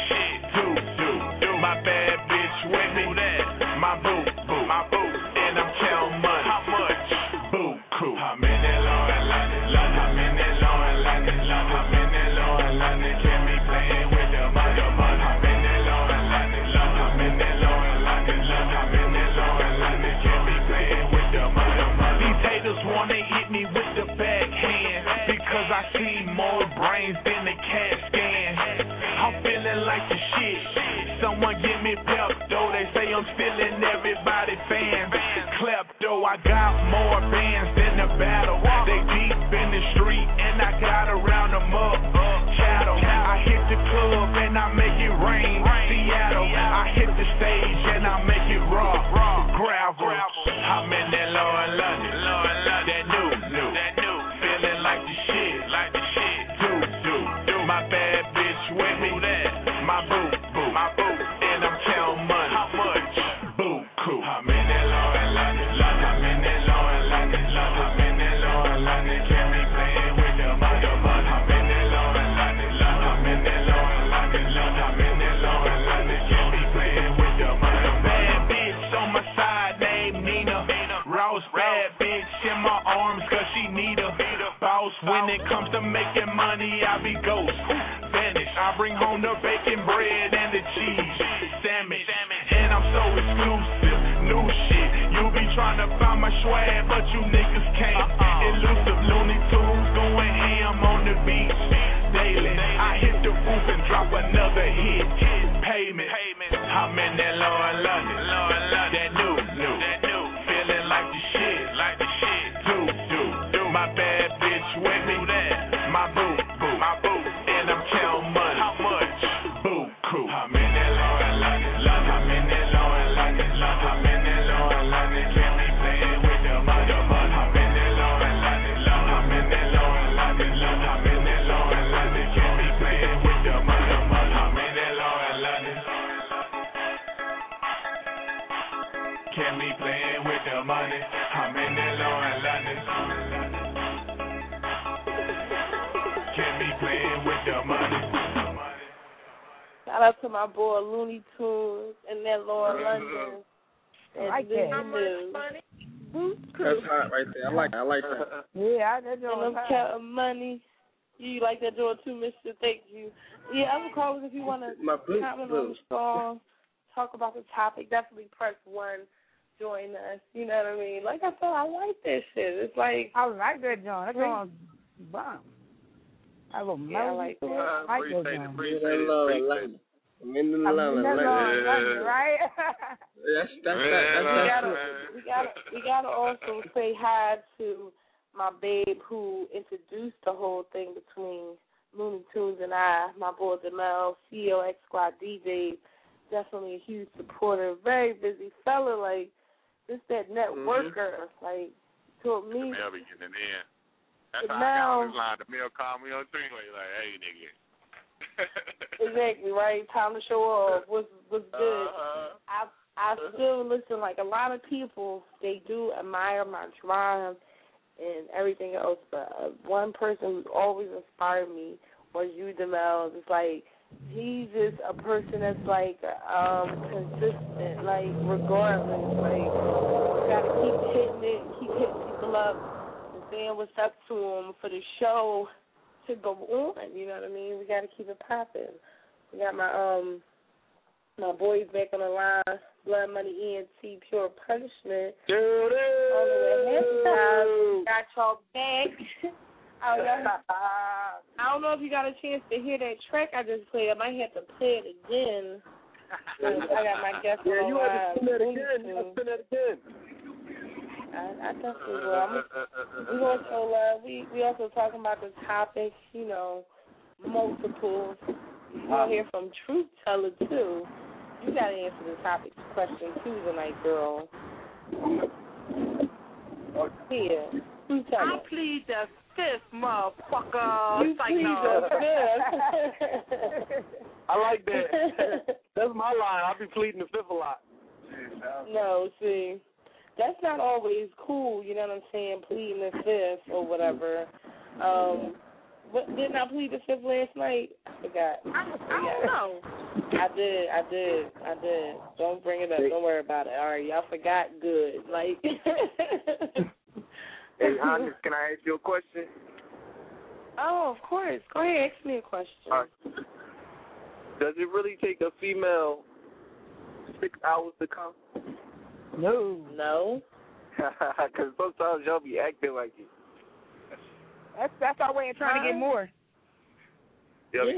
do. My bad bitch with me, my boo, and I'm counting money. How much? Boo, cool. I'm in that Lord London, I'm in that Lord London, I'm in that Lord London, can't be playing with the money. I'm in that Lord London, I'm in that Lord London, I'm in that Lord London, can't be playing with the money. These haters wanna hit me with the backhand because I see more brains than the CAT scan. I'm feeling like the shit. Someone give me Pepto. They say I'm stealing everybody fans. Klepto, I got more bands than the battle. They deep in the street and I gotta round them up. Chattel, I hit the club and I make it rain. Seattle, I hit the stage and I make it raw. Gravel, I'm in that Lord London, that new, feeling like the shit, do. My bad bitch with me, my boo, and I'm counting money. How much? Boo, cool. I'm in that Lord London, I'm in that Lord London, I'm in that Lord London, can't be playing with the money. I'm in that Lord London, I'm in that Lord London, I'm in that Lord London, can't be playing with the money. Bad bitch on my side named Nina, Rouse bad bitch in my arms cause she need a boss. When it comes to making money, I be ghost. Vanish, I bring home the bacon bread and the cheese sandwich, and I'm so exclusive. New shit, you be trying to find my swag, but you niggas can't. Elusive Looney Tunes going ham on the beach daily. I hit the roof and drop another hit. Payment. I'm in that Lord London, that new, feeling like the shit, do. My bad bitch with me, my boo, and I'm counting money. How much? Boo, cool. I'm in that Lord London, I'm in that Lord London, I'm in that Lord London, can't be playing with the money. I'm in that Lord London, I'm in that Lord London, I'm in that Lord London, can't be playing with the money. I'm in that Lord London, can't be playing with the money. I'm in that Lord London, can't be playing with the money. Shout out to my boy Looney Tunes and that Lord London. I like that. How much money? That's hot right there. I like that. Yeah, that and I'm counting money. You like that joint too, Mr. Thank you. Yeah, other callers if you want to comment on the song, talk about the topic, definitely press 1. Join us. You know what I mean? Like I said, I like this shit. It's like I like that joint. That joint bomb. I like that. I like that joint. I'm in the love, right? We gotta also say hi to my babe who introduced the whole thing between Looney Tunes and I, my boy Jamel, CEO X Squad DJ, definitely a huge supporter, very busy fella, like just that networker, like to me. Jamel be getting in. That's how I got on this line. Jamel called me on three-way, like, hey, nigga. Exactly, right? Time to show off. What's good. I still listen, like a lot of people, they do admire my drive and everything else, but one person who's always inspired me was you, Jamel. It's like he's just a person that's like consistent, like regardless, like gotta keep hitting it, keep hitting people up and saying what's up to him for the show to go on. You know what I mean? We got to keep it popping. We got my boys back on the line. Blood Money ENT, Pure Punishment. On the way halftime. Got y'all back. I don't know if you got a chance to hear that track I just played. I might have to play it again. I got my guest on the line. You have to spin that again. You have to spin that again. I definitely will. We also we also talking about the topic, you know, multiple. We'll hear from Truth Teller too. You gotta answer the topic question too tonight, girl. Here, Truth Teller. I plead the fifth, motherfucker. You plead the fifth. I like that. That's my line. I be pleading the fifth a lot. No, see. That's not always cool, you know what I'm saying, pleading the fifth or whatever. But didn't I plead the fifth last night? I forgot. I don't know. I did. Don't bring it up. Don't worry about it. All right, y'all forgot. Good. Like. Hey, Honest, can I ask you a question? Oh, of course. Go ahead, ask me a question. Does it really take a female 6 hours to come? No. Because sometimes y'all be acting like it. That's our way of trying to get more. Probably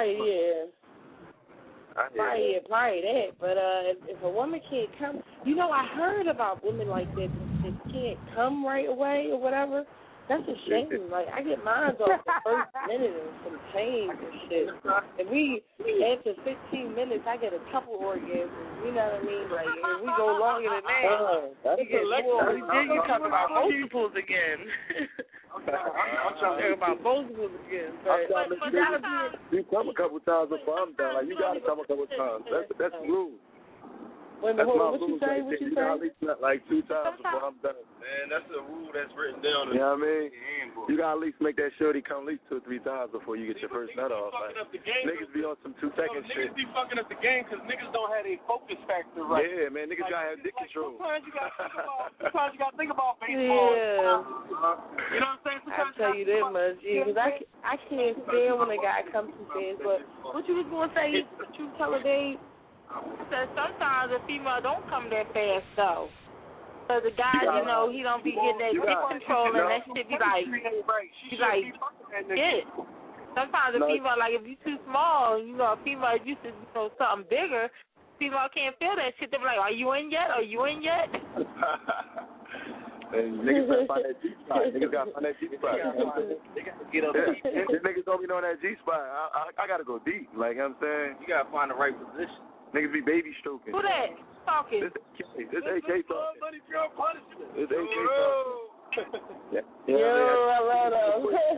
that. But if a woman can't come, you know, I heard about women like that can't come right away or whatever. That's a shame. Like, I get mine off the first minute and some pain and shit. And after 15 minutes, I get a couple orgasms. You know what I mean? Like, if we go longer than that, we get more. Then you talk about multiples again. I'm talking about multiples again. You come a couple times before I'm done. Like, you got to come a couple times. That's the rule. Wait a minute, what you say? You got to at least like 2 times before I'm done. Man, that's a rule that's written down. You know what I mean? You got to at least make that shorty come at least 2 or 3 times before you get your first nut off. Like, niggas be on some 2-second shit. Niggas be fucking up the game because niggas don't have a focus factor right. Yeah, man, niggas got to have dick control. Sometimes you got to think about baseball. Yeah. You know what I'm saying? I'll tell you that much, because I can't stand when a guy comes too fast. But what you was going to say, Truth Teller Dave? So sometimes a female don't come that fast though. So the guy, you know, he don't be getting that dick control and that shit be like, yeah. Sometimes a female, like if you too small, you know, a female used to, you know, something bigger, female can't feel that shit. They be like, are you in yet? Are you in yet? And niggas gotta find that G spot. Niggas gotta find that G spot. They gotta get up deep. Niggas don't be knowing that G spot. I gotta go deep. Like, you know what I'm saying? You gotta find the right position. Niggas be baby stroking. Who that? Talking. This AK talking. This AK talking. Yo, I love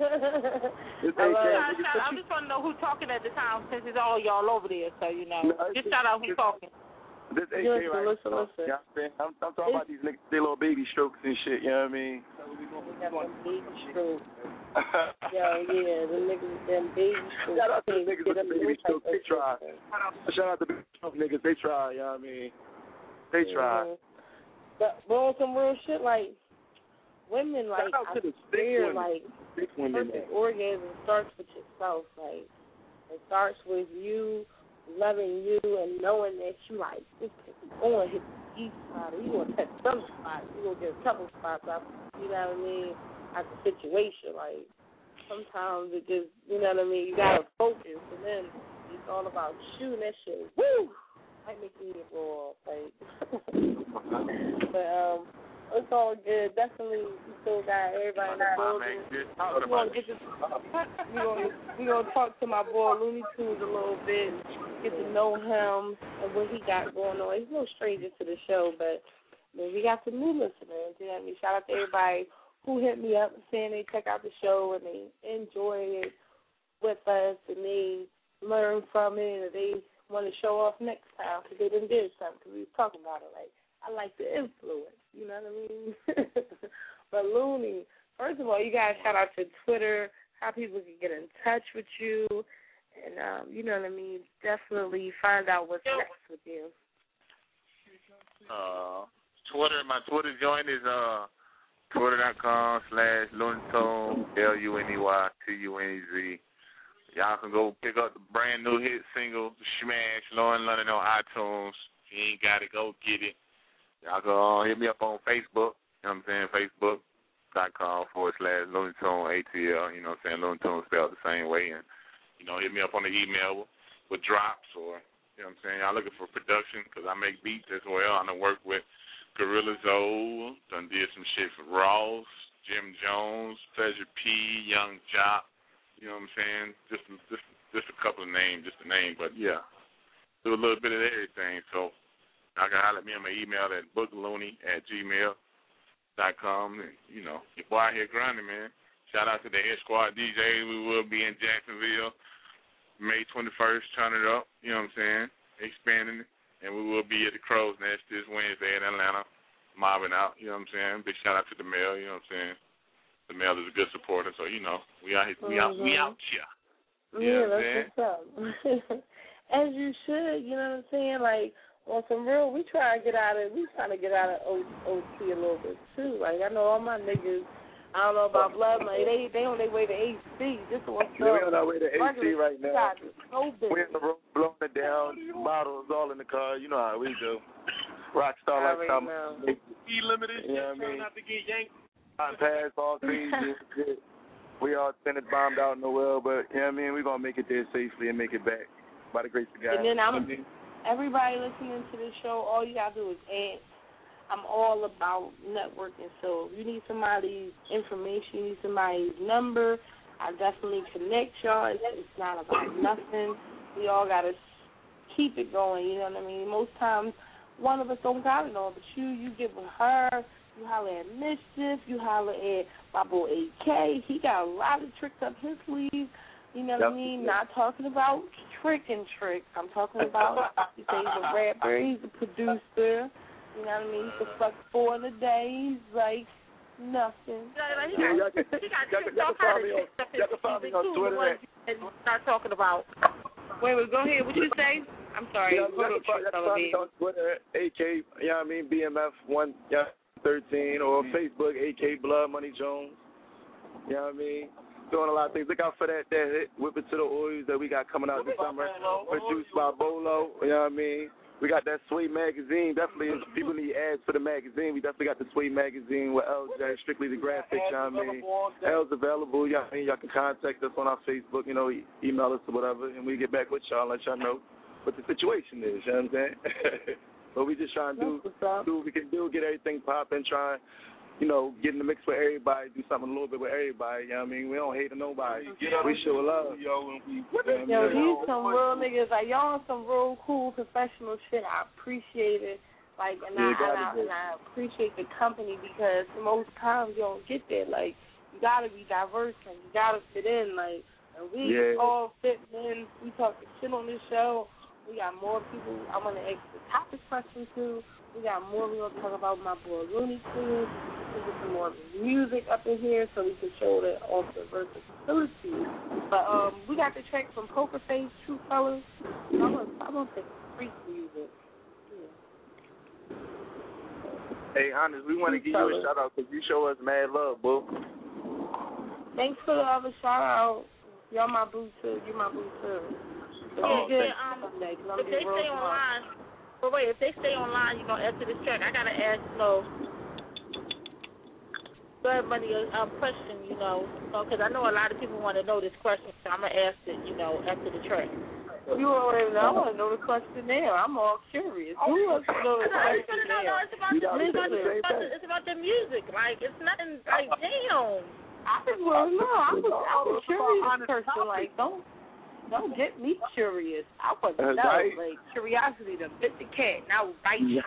I just want to know who's talking at the time since it's all y'all over there. So, you know, just shout out who's talking. This AK listen. You know I'm talking about these niggas, they little baby strokes and shit, you know what I mean? We got them baby strokes. Yeah, the niggas, them baby strokes. Shout out to the niggas with the baby strokes, they try. Shout out to the baby stroke niggas, they try, you know what I mean? They try. But on some real shit, like, women, like, I swear, like, perfect orgasm starts with yourself. Like, it starts with you loving you and knowing that you like this going to hit the G spot or you going to touch some spots. You going to get a couple spots out, you know what I mean, out the situation. Like, sometimes it just, you know what I mean, you got to focus and then it's all about shooting that shit. Woo! Might make me go off, like. But, it's all good. Definitely, we still got everybody in the building. We're going to talk to my boy Looney Tunes a little bit, get to know him and what he got going on. He's no stranger to the show, but we got some new listeners. You know what I mean? Shout out to everybody who hit me up saying they check out the show and they enjoy it with us and they learn from it and they want to show off next time because they done did something because we was talking about it. Like, I like the influence, you know what I mean? But Looney, first of all, you guys shout out to Twitter, how people can get in touch with you, and you know what I mean? Definitely find out what's next with you. My Twitter joint is Twitter.com/Luneytunez, LUNEYTUNEZ. Y'all can go pick up the brand new hit single, Smash, Lauren London on iTunes. If you ain't got it, go get it. Y'all can hit me up on Facebook. You know what I'm saying? Facebook.com/Luneytunez, ATL. You know what I'm saying? Luneytunez spelled the same way. And, hit me up on the email with drops or, you know what I'm saying? Y'all looking for production because I make beats as well. I done work with Gorilla Zoe. Done did some shit for Ross, Jim Jones, Pleasure P, Young Jock. You know what I'm saying? Just a couple of names, just a name, but yeah, do a little bit of everything. So y'all can holler at me on my email at booklooney@gmail.com. And, your boy out here grinding, man. Shout out to the Head Squad DJs. We will be in Jacksonville May 21st, turn it up. You know what I'm saying? Expanding it. And we will be at the Crow's Nest this Wednesday in Atlanta, mobbing out. You know what I'm saying? Big shout out to the Mail. You know what I'm saying? The Mail is a good supporter, so we out here. We out here. Yeah, that's what's up. As you should, you know what I'm saying? Like on some real, we trying to get out of OT a little bit too. Like I know all my niggas. I don't know about Blood Money. They on their way to AC. Just what's up. We on our way to AC right now. We in the room, blowing it down. Bottles all in the car. You know how we do. Rockstar like summer. E-limited. You know what I mean? Not to get yanked. Pass all crazy shit. We all tenant bombed out in the world, but you know what I mean? We're going to make it there safely and make it back by the grace of God. And then everybody listening to this show, all you got to do is ask. I'm all about networking, so if you need somebody's information, you need somebody's number, I definitely connect y'all. It's not about nothing. We all got to keep it going, you know what I mean? Most times, one of us don't got it all, but you get with her. You holler at Mischief. You holler at my boy AK. He got a lot of tricks up his sleeve. You know what I mean? Not talking about tricks. I'm talking about, you say he's a rapper, he's a producer. You know what I mean? He can fuck 4 in a day. He's like nothing. Y'all can find me on Twitter. Not talking about. Wait, go ahead. What you say? I'm sorry. Y'all can find me on Twitter, AK, you know what I mean? BMF113 or Facebook, AK Blood Money Jones. You know what I mean? Doing a lot of things. Look out for that hit, Whip It to the Oils that we got coming out this summer. Produced by Bolo. You know what I mean? We got that Sway magazine. Definitely, if people need ads for the magazine, we definitely got the Sway magazine with LJ, strictly the graphics, you know what I mean? L's available, you know what I mean? Y'all can contact us on our Facebook, email us or whatever, and we get back with y'all and let y'all know what the situation is, you know what I'm saying? But we just trying to do what we can do, get everything popping, try get in the mix with everybody, do something a little bit with everybody, you know what I mean? We don't hate nobody. We show love. These some real niggas. Like, y'all on some real cool professional shit. I appreciate it. Like, and I appreciate the company because most times you don't get there. Like, you got to be diverse and you got to fit in. Like, and we all fit in. We talk shit on this show. We got more people I want to ask the topic questions to. We got more we're going to talk about my boy Looney Tunes. We get some more music up in here so we can show that also versatility. But we got the track from Poker Face, True Colors. I'm going to take freak music. Yeah. Hey, Honest, we want to give you a shout-out because you show us mad love, boo. Thanks for the other shout-out. Y'all my boo, too. You my boo, too. If they stay online, if they stay online, you're going to answer this track. I got to ask, Blood Money question, because I know a lot of people want to know this question, so I'm going to ask it, after the track. You already know. I want to know the question there. I'm all curious. Who wants to know the question there? It's about the music. Like, it's nothing, like, damn. I just want to know. I'm a curious person. Like, don't get me curious. I want to know. Right. Like, curiosity to bit the cat. Now bite you.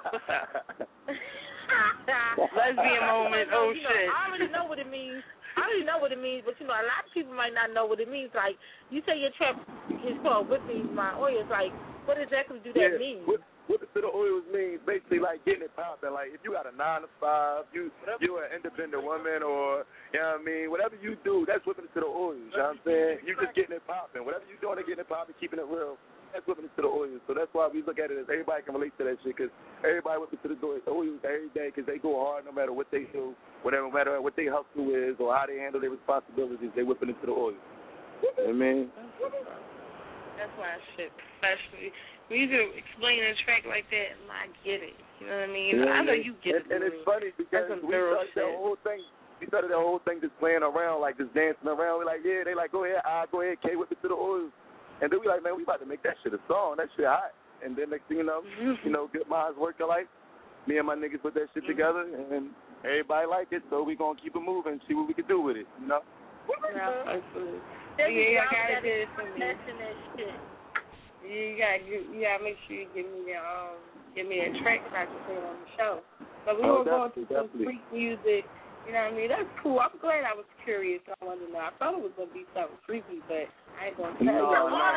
Lesbian moment. Oh, shit. I already know what it means. But, a lot of people might not know what it means. Like, you say your trap is called Whip Me My Oils. Like, what exactly do that mean? Whip It to the Oils means basically like getting it popping. Like, if you got a 9 to 5, you're an independent woman or, you know what I mean, whatever you do, that's whipping it to the oils, you know what I'm saying? You just getting it popping. Whatever you doing to getting it popping, keeping it real, that's whipping into the oils. So that's why we look at it as everybody can relate to that shit, because everybody whipping to the oils every day, because they go hard no matter what they do, no matter what their hustle is or how they handle their responsibilities, they whipping into the oils. You know what I mean? That's my shit, especially when you can explain a track like that, and I get it. You know what I mean? I know you get it. And it's funny because we started the whole thing. We started the whole thing just playing around, like just dancing around. We're like, yeah, they like, go ahead, go ahead, K, whip it to the oils. And then we like, man, we about to make that shit a song. That shit hot. And then next thing you know, good minds work alike. Me and my niggas put that shit together, and everybody like it, so we gonna keep it moving, see what we can do with it, you know? I gotta do it for me. You gotta make sure you give me a track so I can play it on the show. But we were going through some freak music. You know what I mean? That's cool. I'm glad I was curious. I wanted to know. I thought it was going to be something freaky, but I ain't going to tell you.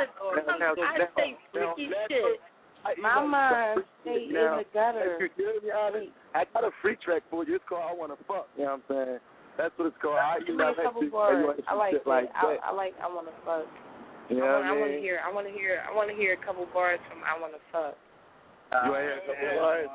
I say freaky shit. My mind stay in the gutter. I got a freak track for you. It's called I Wanna Fuck. You know what I'm saying? That's what it's called. I like it. I like I Wanna Fuck. Yeah, I want to hear a couple bars from I Wanna Fuck. You want to hear a couple bars?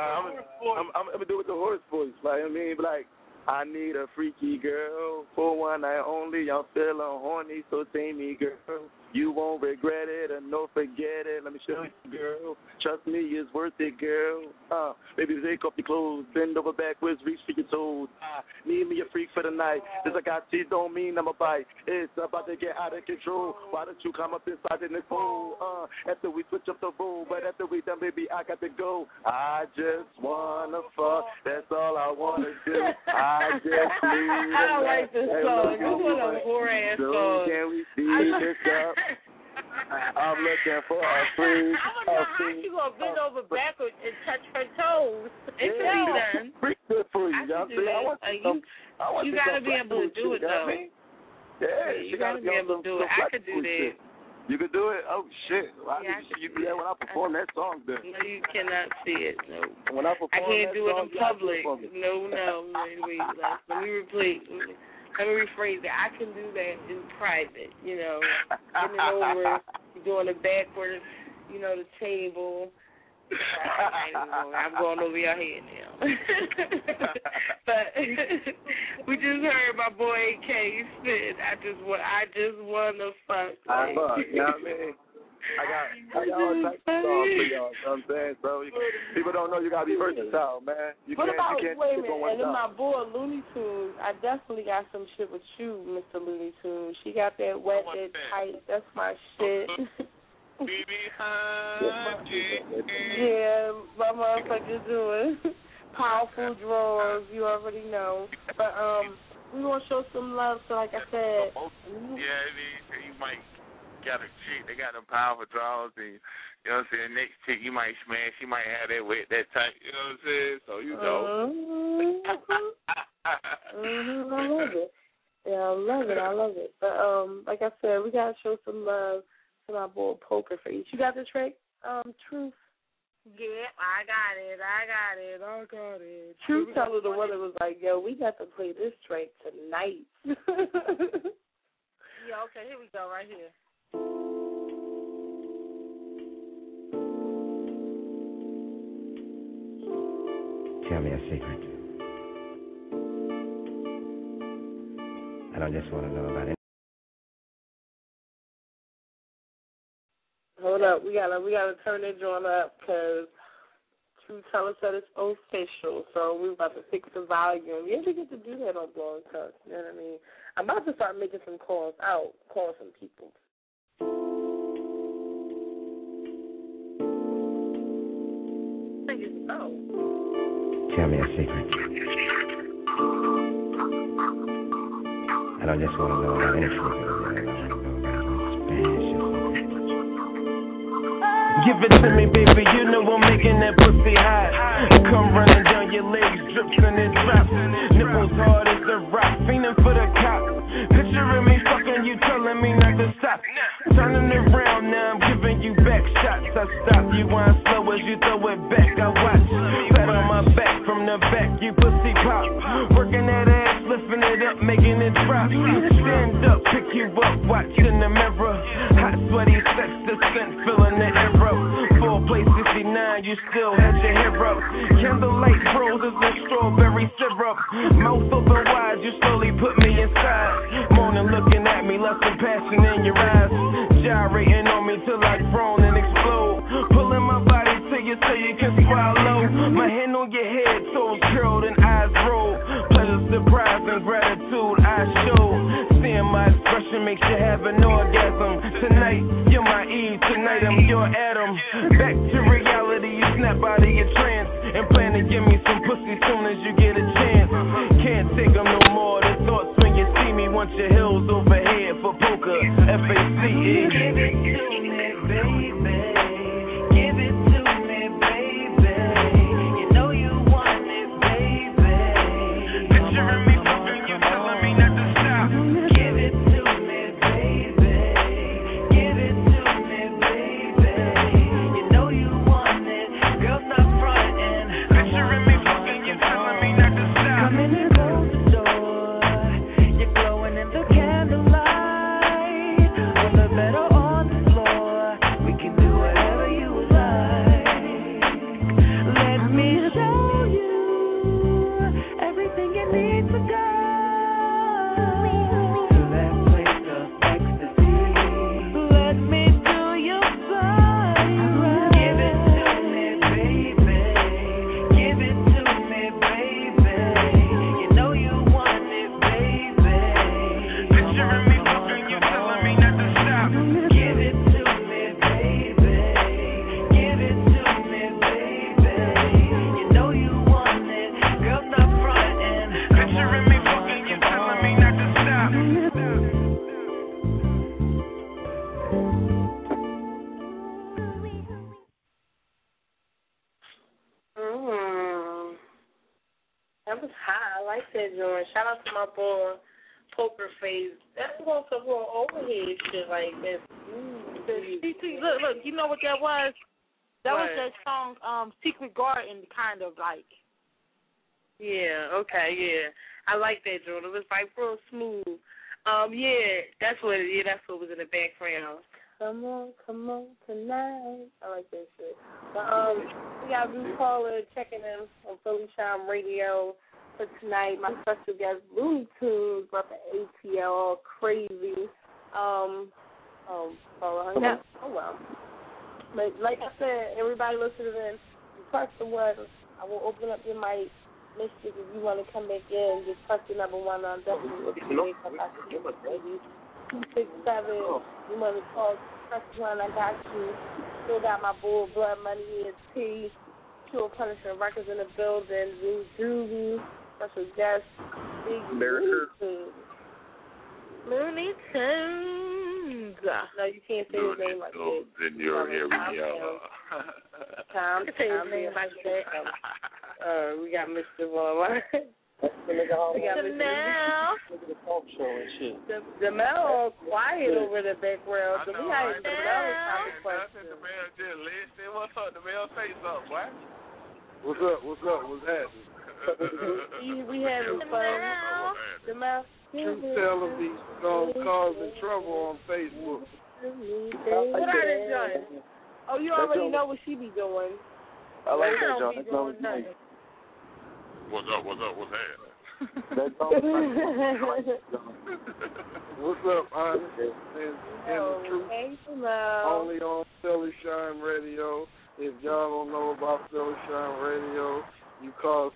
I'm gonna do it with the horse voice. Like, I mean, like, I need a freaky girl for one night only. I'm feeling horny, so take me, girl. You won't regret it or no forget it. Let me show you, girl. Trust me, it's worth it, girl. Baby, take off your clothes, bend over backwards, reach for your toes. Need me a freak for the night. Just like I see, don't mean I'm a bite. It's about to get out of control. Why don't you come up inside in the pool? After we switch up the rule, but after we done, baby, I got to go. I just wanna fuck. That's all I wanna do. I just need. I don't like this song. You want a whore-ass song. Can we see this up? I'm looking for a freak. I want to know how she gonna bend over backwards and touch her toes. It can be done. Freak good for you. You gotta be able to do it though. Yeah, you gotta be able to do it. I could do that. You could do it? Oh shit! You do that when I perform that song, then. No, you cannot see it. No. When I perform, I can't that do it song, in public. No. Wait. Let me repeat. Let me rephrase it. I can do that in private, you know, bending over, doing it backwards, you know, the table. I'm going over your head now. But we just heard my boy K spit. I just want to fuck. You know what I mean? I got all types of songs for y'all. You know what I'm saying? So people don't know you gotta be versatile, man. You can't wait a minute, and then my boy Looney Tunes, I definitely got some shit with you, Mr. Looney Tunes. She got that wet, that tight. That's my shit. Yeah, my motherfuckers doing powerful drawers. You already know. But we gonna show some love. So like I said, you might. Got a chick, they got them powerful draws, and you know what I'm saying. Next chick, you might smash, she might have that wet, that tight. You know what I'm saying? So you know. I love it. Yeah, I love it. But like I said, we gotta show some love to my boy Poker Face. You got the track, Truth? Yeah, I got it. Truth Teller, the one that was like, yo, we got to play this track tonight. Yeah, okay, here we go, right here. Tell me a secret. I don't just want to know about it. Hold up, we gotta turn that joint up because Truth Teller said it's official, so we're about to fix the volume. You ever get to do that on Blowing Cuts? You know what I mean? I'm about to start making some calls out, calling some people. Tell me a secret. I don't just want to know about any Give it to me, baby, you know I'm making that pussy hot. Come running down your legs, drips and it drops. Nipples hard as a rock, fiending for the cop. Picturing me fucking you, telling me not to stop. Turning around, now I'm giving you back shots. I stop you, wind slow as you throw it back. I watch, pat on my back from the back, you pussy pop. Working that ass, lifting it up, making it drop. Stand up, pick you up, watch in the mirror. Hot sweaty sex, the scent filling the air up. 4 play 69, you still had your hair up. Candlelight roses and strawberry syrup. Mouth open wide, you slowly put me inside. Moaning, looking at me, less than passion in your eyes. Gyrating on me till I groan and explode. Pulling my body to you so you can swallow. My hand on your head, toes curled and eyes rolled. Pleasure, surprise, and gratitude I show. Seeing my expression makes you have an orgasm. Tonight, you're my Eve, tonight I'm your Adam. Back to reality, you snap out of your trance and plan to give me some pussy soon as you get a chance. Can't take them no more, the thoughts when you see me. Want your heels overhead for poker, FACE. Give it to me, baby. Give it to me, baby. You know you want it, baby. Picturing me fucking you, telling me not to stop. Give it to me, baby. Give it to me, baby. You know you want it, girl, stop fronting. Picturing me fucking you, telling me not to stop. Come in and close the door. You're glowing in the candlelight. On the bed or on the floor, we can do whatever you like. Let me show you everything you need to go to that place of ecstasy. Let me do your side. Give it to me, baby. Give it to me, baby. You know you want it, baby. Picturing me fucking you, telling me not to stop. Give it to me, baby. Give it to me, baby. You know you want it, girl, stop fronting. Picturing me fucking you, telling me not to stop. That was hot. I like that joint. Shout out to my boy Poker Face. That's going to go overhead shit like this. Look, you know what that was? That was that song, Secret Garden, kind of like. Yeah, okay, yeah. I like that joint. It was like real smooth. Yeah, that's what was in the background. Come on tonight. I like that shit. But we got Ruth Caller checking in on Philly Shine Radio for tonight. My special guest, Looney Tunes, brother ATL, all crazy. Oh well. But like I said, everybody listening in, press the button. I will open up your mic. Mistress, if you want to come back in, just press the number 1 on WWA. 267. You want to call, press 1. I got you. Still got my bull, Blood Money, EST. Pure Punishment Records in the building. Zoo Juvie. Special guest. Big Looney Tunes. No, you can't say his name like that. In your area. Tom, say his name like that. We got Mr. Walmart. We got Mr. Talk show and shit. Jamel all quiet over the background. So we got Jamel talking questions. Jamel just listening. What's up, Jamel? Say something, boy. What's up? What's happening? We having fun. Jamel. Truth tellers be causing trouble on Facebook. What are they doing? Oh, you already know what she be doing. I like that, John. Be doing nothing. What's up? What's happening? What's up, honest? And the truth, only on Philly Shine Radio. If y'all don't know about Philly Shine Radio, you call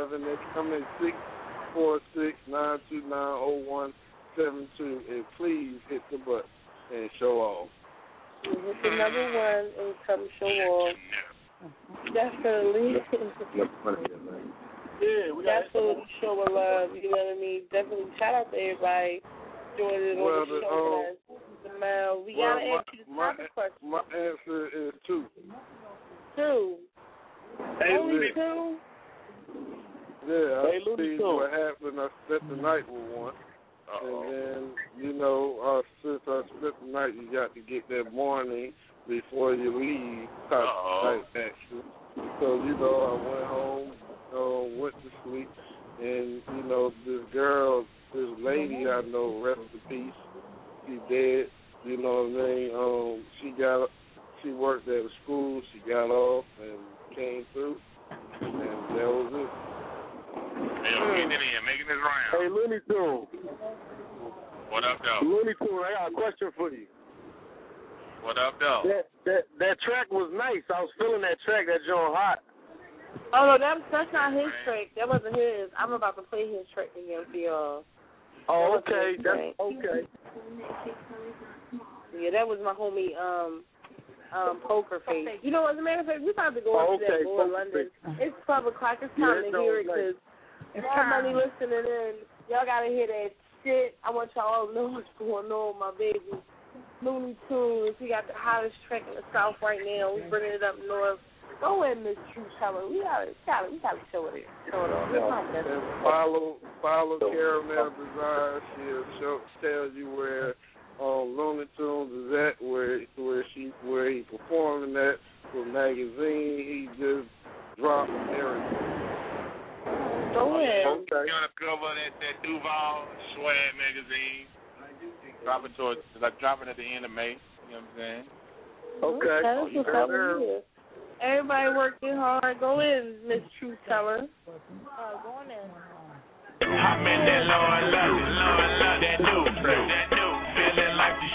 646-929-0172 and please hit the button and show off. Hit the number 1 and come show off. Definitely. Yeah, we got definitely show a love, you know what I mean? Definitely shout out to everybody joining on the show. We gotta ask you the topic question. My answer is 2. 2. Only 2? Yeah, I see what happened. I spent the night with one. And then, since I spent the night, you got to get that morning before you leave type action. So, I went home, went to sleep, and, this girl, this lady I know, rest in peace, she dead, You know what I mean? She worked at a school. She got off and came through, and that was it. Hey, getting in here, making this round. Hey, Looney Tunes. What up, though? Looney Tunes, I got a question for you. What up, though? That track was nice. I was feeling that track, that John Hot. Oh, no, that's not his track. That wasn't his. I'm about to play his track again for y'all. Oh, okay. That's okay. Yeah, that was my homie, Poker Face. You know, as a matter of fact, we about to go up to that boy in London. It's 12 o'clock. It's time to hear it because everybody listening in, y'all got to hear that shit. I want y'all to know what's going on, my baby. Looney Tunes. We got the hottest track in the South right now. We bringing it up north. Go in, Miss True Teller. We gotta show it. Show it off. Follow Caramel Desire. She'll tell you where Looney Tunes is at, where he performing at for magazine. He just dropped everything. Go ahead. Okay. You're on the cover of that Duval Swag magazine. Dropping at the end of May. You know what I'm saying? Okay. That's what's up with you. Everybody working hard. Go in, Miss True Teller. Go on in. I'm in that Lord love, that new, feeling like the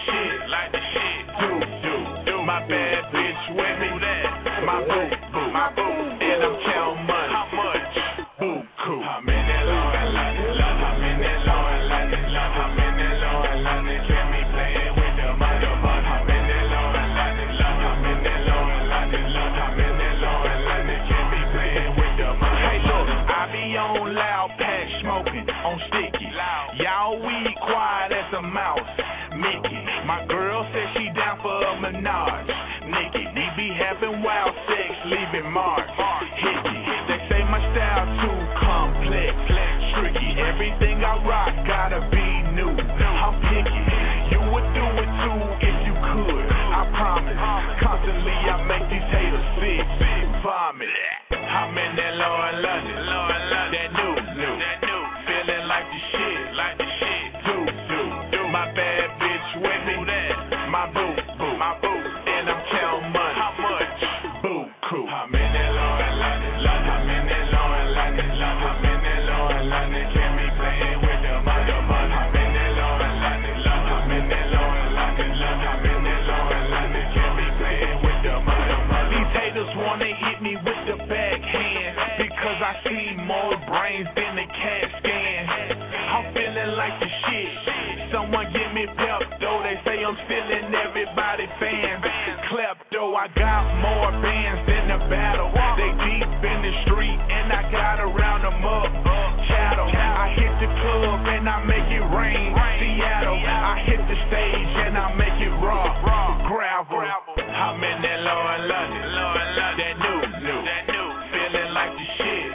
shit, do, my bad bitch with me, my boo, and I'm counting money, how much, boo, cool, I'm in that Lord, I'm in that Lord, I'm in that Lord, can me playing with the money, I'm in that Lord, I'm in that Lord, I'm in that Lord, can me playing with the money, hey look, I be on loud pack smoking, on sticky, y'all weed quiet as a mouse, Mickey, my girl said she down for a menage, Nikki, they be having wild sex, leaving marks, hickey, they say my style too complex, tricky, everything I rock gotta be new, I'm picky, you would do it too if you could, I promise, constantly I make these haters sick, vomit, I'm in that Lord London, that new, feeling like the shit, do, my bad bitch with me, my boo, and I'm counting money, how much, boo, cool, I'm in that Lord London, I'm in that Lord London, I'm in that Lord London, can be playing with the money, I'm in that Lord London, I'm in that Lord London, I'm in that Lord London, can be playing with the money. These haters wanna hit me with the backhand because I see more brains than the CAT scan. I'm feeling like the shit. Someone give me Pepto. They say I'm stealing everybody fans. Klepto, I got more bands than the battle. They deep in the street and I gotta round them up. Chattel, I hit the club and I make it rain. Seattle, I hit the stage and I make it raw. Gravel, I'm in that Lord London, that new, feeling like the shit,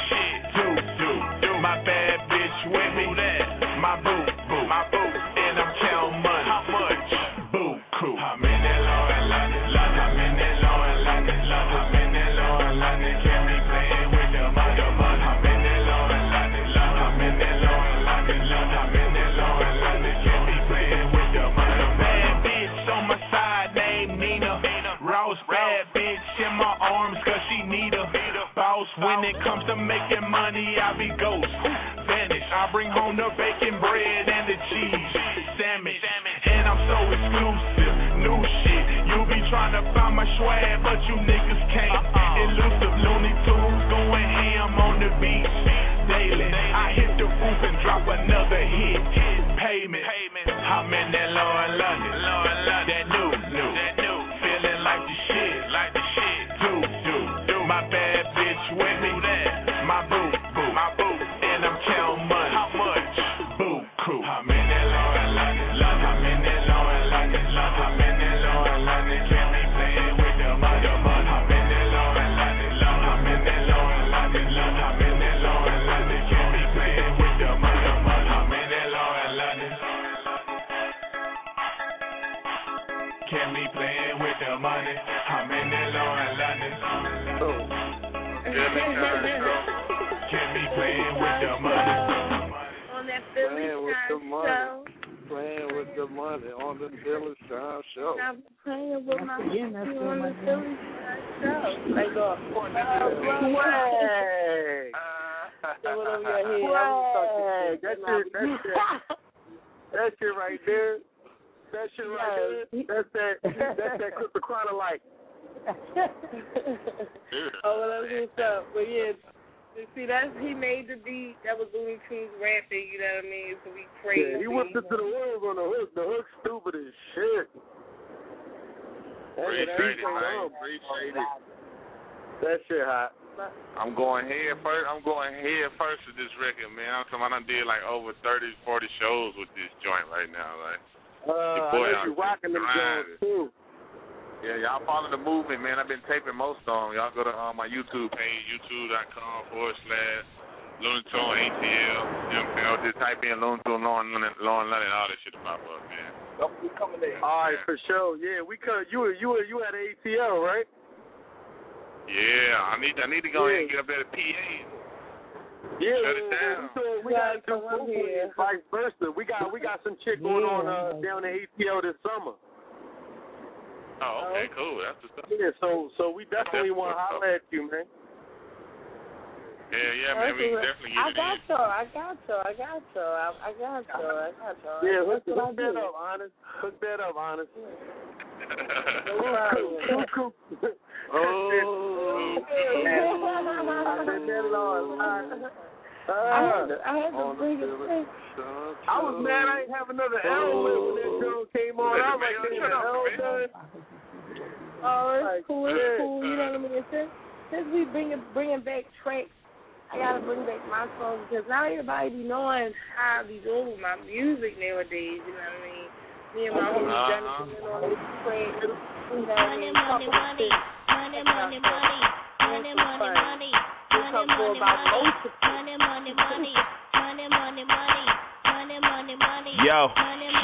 do, my bad bitch with me, my boo, and I'm counting money, how much, boo, cool, I'm in that Lord London, I'm in that Lord London, I'm in that Lord London, can be playing with the money, I'm in that Lord London, I'm in that Lord London, I'm in that Lord London, can be playing with the money, bad bitch on my side named Nina, Rouse bad bitch in my arms cause she need a boss. When it comes to making money, I be ghost. Vanish, I bring home the bacon bread and the cheese sandwich. And I'm so exclusive, new shit. You be trying to find my swag, but you niggas can't. Elusive Looney Tunes going ham on the beach daily. I hit the roof and drop another hit. Payment, I'm in that Lord London, that new, feeling like the shit, do, my bad bitch with me, my boo, and I'm counting money, how much, boo, cool, I'm in that Lord London, I'm in that Lord London, I'm in that Lord London, can't be playing with the money, I'm in that Lord London, I'm in that Lord London, I'm in that Lord London, can't be playing with the money, I'm in that Lord London. Can't be playing with the money. I'm in that Lord London. Can't be playing with the money. On that Philly Show. playing with the money on the Philly Shine Show. I'm playing with my money on the Philly Shine Show. Like, swag. That shit right there. That's that Crystal Chronolite. Oh, well, that's what's up. But yeah, see, he made the beat. That was Looney Tunes rapping, you know what I mean? So we crazy. Yeah, he whipped it to the world on the hook. The hook stupid as shit. Appreciate it. That shit hot. I'm going head first with this record, man. I done did like over 30, 40 shows with this joint right now. Like, I know you rocking them joints too. Yeah, y'all follow the movement, man. I've been taping most of them. Y'all go to my YouTube page, youtube.com/Looney Tunes ATL. Just type in Looney Tunes, Lauren London, all that shit to pop up, man. We coming there. All right, for sure. Yeah, we could. You at ATL, right? Yeah, I need to go ahead and get up there to PA. Yeah, shut it down. We got to do vice versa. We got some shit going on down at ATL this summer. Oh, okay, cool. That's the stuff. Yeah, so we definitely want to holler at you, man. Yeah, man. We definitely get it. I got you. Yeah, hook that up, Honest. Hook that up, Honest. Cool. I had to bring it. I was mad I didn't have another album when that song came on. I was like, damn, the hell done. Oh, it's cool. You know what I mean? Since we bringing back tracks, I gotta bring back my songs because not everybody be knowing how I be doing with my music nowadays. You know what I mean? Me and my homies done on this track. You know what I mean? Yo,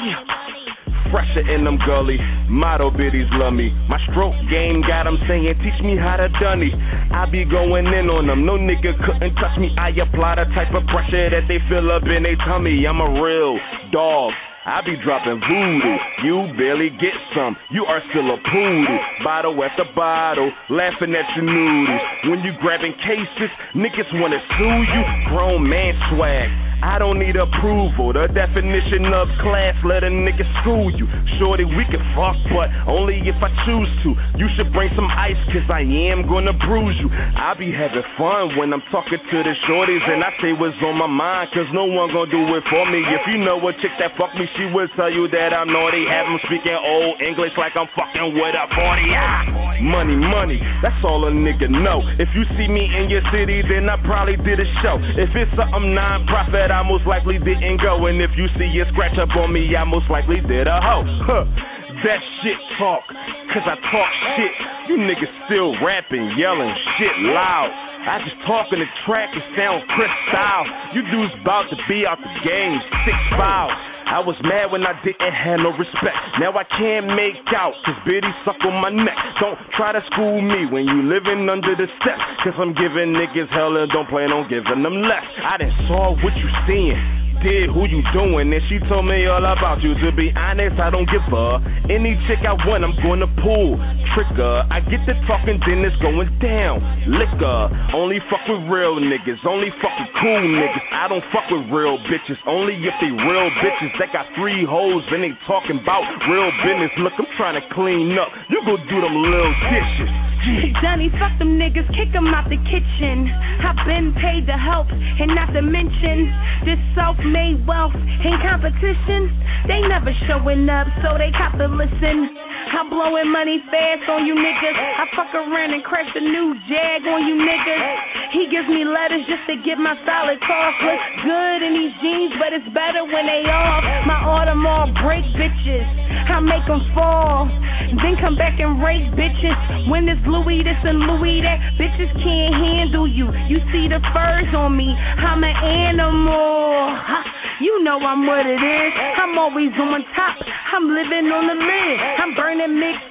fresher in them gully, motto biddies love me. My stroke game got them saying, teach me how to dunny. I be going in on them, no nigga couldn't touch me. I apply the type of pressure that they feel up in their tummy. I'm a real dog. I be dropping voodoo, you barely get some, you are still a poodle. Bottle after bottle, laughing at your noodles. When you grabbing cases, niggas wanna sue you. Grown man swag, I don't need approval. The definition of class, let a nigga school you. Shorty, we can fuck, but only if I choose to. You should bring some ice, cause I am gonna bruise you. I be having fun when I'm talking to the shorties, and I say what's on my mind, cause no one gonna do it for me. If you know a chick that fuck me, she will tell you that I'm naughty. Have them speaking old English like I'm fucking with a 40. Money, that's all a nigga know. If you see me in your city, then I probably did a show. If it's something non-profit, I most likely didn't go. And if you see a scratch up on me, I most likely did a hoe. That shit talk, cause I talk shit. You niggas still rapping, yelling shit loud. I just talk in the track and sound Chris style. You dudes about to be out the game, 6 fouls. I was mad when I didn't have no respect. Now I can't make out, cause Biddy suck on my neck. Don't try to school me when you living under the steps, cause I'm giving niggas hell and don't plan on giving them less. I done saw what you seeing, did who you doing, and she told me all about you. To be honest, I don't give a. Any chick I want, I'm gonna pull trigger. I get the talking, then it's going down. Liquor, only fuck with real niggas, only fuck with cool niggas. I don't fuck with real bitches, only if they real bitches that got 3 hoes and they talking about real business. Look, I'm trying to clean up, you go do them little dishes. Johnny, fuck them niggas, kick them out the kitchen. I've been paid to help, and not to mention this self-made wealth in competition. They never showing up, so they got to listen. I'm blowing money fast on you niggas. I fuck around and crash a new Jag on you niggas. He gives me letters just to get my solid cough. Look good in these jeans, but it's better when they off. My Audemars break bitches, I make them fall, then come back and rape bitches. When it's Louis this and Louis that, bitches can't handle you. You see the furs on me, I'm an animal. You know I'm what it is, I'm always on top, I'm living on the lid. I'm burning mixtapes,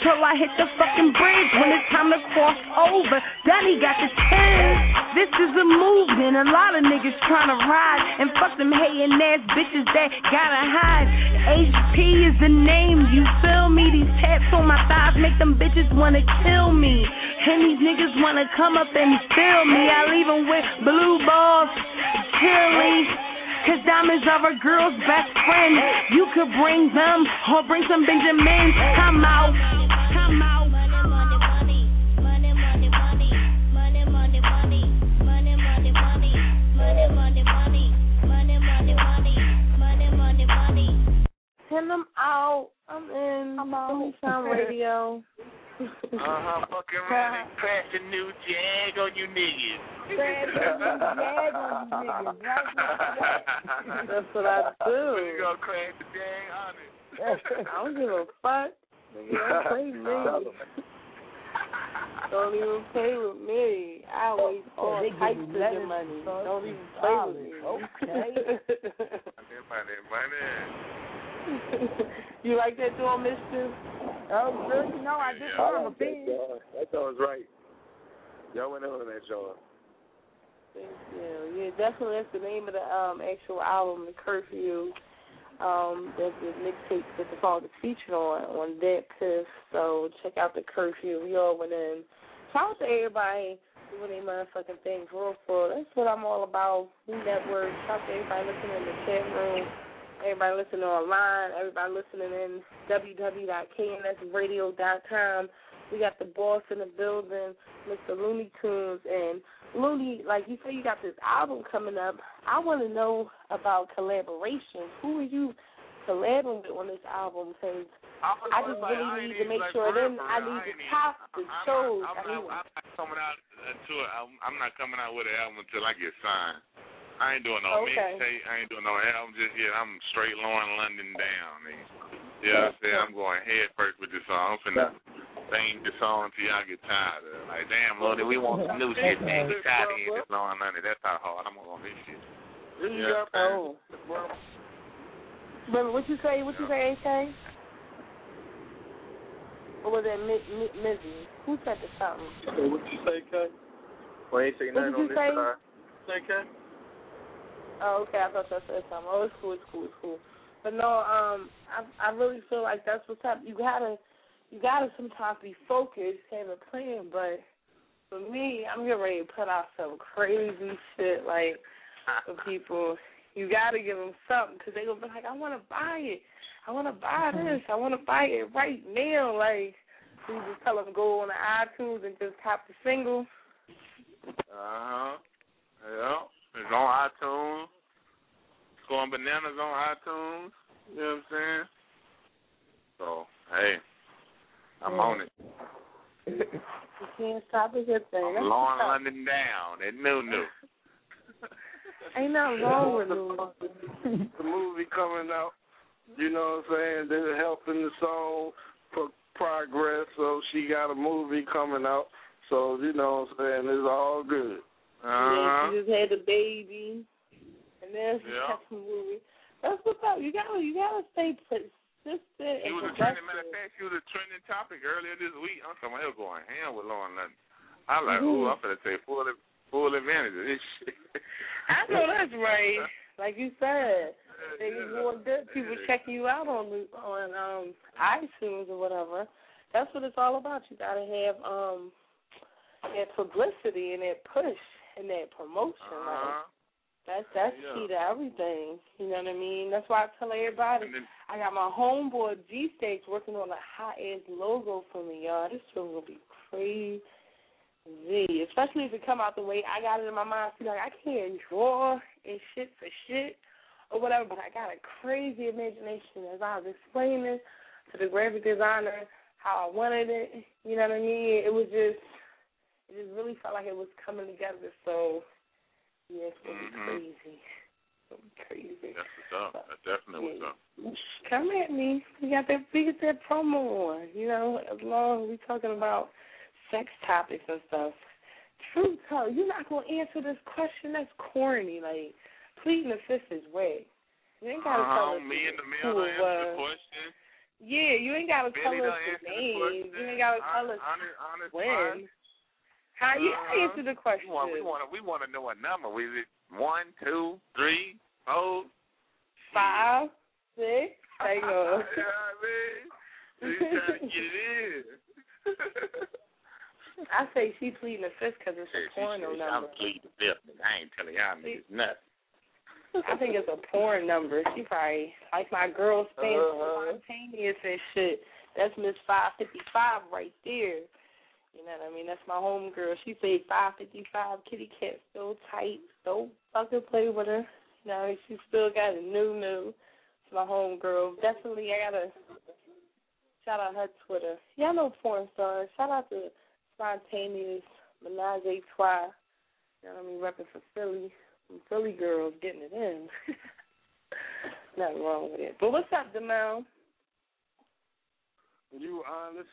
till I hit the fucking bridge. When it's time to cross over, Daddy got the chance. This is a movement, a lot of niggas tryna ride and fuck them hating ass bitches that gotta hide. HP is the name, you feel me? These tats on my thighs make them bitches wanna kill me. And these niggas wanna come up and feel me. I leave them with blue balls, chili. Cause diamonds are a girl's best friend. You could bring them or bring some Benjamins. I'm out. I'm out. Send them out. I'm in. I'm on Sound Radio. Fucking running, crash a new jag on you niggas. That's what I do. You gonna crash the jag on it. I don't give a fuck. Don't play with me. Don't even play with me. I always all types of your money. Don't even play with me. Okay. Money. You like that doing, Mister? Oh, good. You know, I just heard him a thing. That song's right. Y'all went over that song. Thank you. Yeah, definitely. That's the name of the actual album, The Curfew. That's the mixtape that the song is featured on that piss. So check out The Curfew. We all went in. Shout out to everybody doing their motherfucking thing for real. That's what I'm all about. We network. Shout out to everybody listening in the chat room. Everybody listening online, everybody listening in www.knsradio.com. We got the boss in the building, Mr. Looney Tunes. And Looney, like you say, you got this album coming up. I want to know about collaborations. Who are you collabing with on this album? Because I just really need to make sure. Then I need to top the shows. I'm not coming out to it. I'm not coming out with an album until I get signed. I ain't doing no mixtape. I ain't doing no album just yet. I'm straight Lauren London down. Yeah, I said I'm going head first with this song. I'm finna sing the song until y'all get tired of it. Like, damn, Lordy, we want some new shit, man. We tired of hearing this Lauren London. That's how hard I'm on this shit. But what you say, AK? Or was that Mizzy? Who said the something? What you say, K? Well, ain't saying nothing on this side. Say, K? Oh, okay. I thought that said something. Oh, it's cool. But no, I really feel like that's what's up. You gotta sometimes be focused, have a plan. But for me, I'm getting ready to put out some crazy shit. Like for people, you gotta give them something because they gonna be like, I want to buy it. I want to buy this. I want to buy it right now. Like you just tell them go on the iTunes and just cop the single. Yeah. It's on iTunes. It's going bananas on iTunes. You know what I'm saying? So, hey, I'm on it. You can't stop a good thing. I'm Lauren London down. That new. Ain't nothing wrong with the movie coming out. You know what I'm saying? They're helping the song progress. So she got a movie coming out. So, you know what I'm saying? It's all good. Yeah, she just had the baby, and then she got the movie. That's what's up. You gotta stay persistent. She was a trending. Matter of fact, she was a trending topic earlier this week. I'm talking about going ham with Lauren London. I like, I'm gonna take full advantage of this shit. I know that's right. Like you said, they want good people checking you out on iTunes or whatever. That's what it's all about. You gotta have that publicity and that push. And that promotion, that's key to everything. You know what I mean? That's why I tell everybody, I got my homeboy G-Stakes working on a hot-ass logo for me, y'all. This shit will be crazy, especially if it come out the way I got it in my mind. See, like, I can't draw and shit for shit or whatever, but I got a crazy imagination as I was explaining to the graphic designer how I wanted it. You know what I mean? It just really felt like it was coming together. So, yeah, it's going to be crazy. It's going to be crazy. That's what's up. That's definitely what's up. Come at me. We get that promo on. You know, as long as we're talking about sex topics and stuff. Truth tell, you're not going to answer this question. That's corny. Like, pleading the fifth is way. You ain't got to tell us me and the mail to answer the question. Yeah, you ain't gotta tell Billy us don't the answer the name. question. You ain't gotta tell us Honest when. fine. How you answer the question? We want to know a number. Is it 1, 2, 3, 4, 5, 6? Hang on. You know what I mean? She's trying to get it in. I say she pleading the fifth because it's a porno number. I'm pleading the fifth. I ain't telling y'all niggas nothing. I think it's a porn number. She probably, like my girl saying spontaneous and shit. That's Miss 555 right there. You know what I mean? That's my homegirl. She say 555, kitty cat still tight. Don't fucking play with her. You know, she still got a new. It's my homegirl. Definitely, I gotta shout out her Twitter. Y'all know porn stars. Shout out to Spontaneous, Menage a Trois. You know what I mean? Repping for Philly. Some Philly girls getting it in. Nothing wrong with it. But what's up, DeMel? You honest?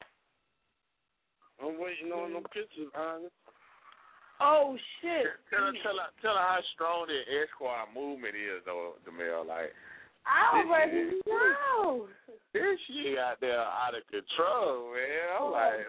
I'm waiting on them pictures, honest. Oh shit! Tell her how strong the Esquire movement is, though, DeMel. Like, I already know. This shit out there out of control, man. I'm like,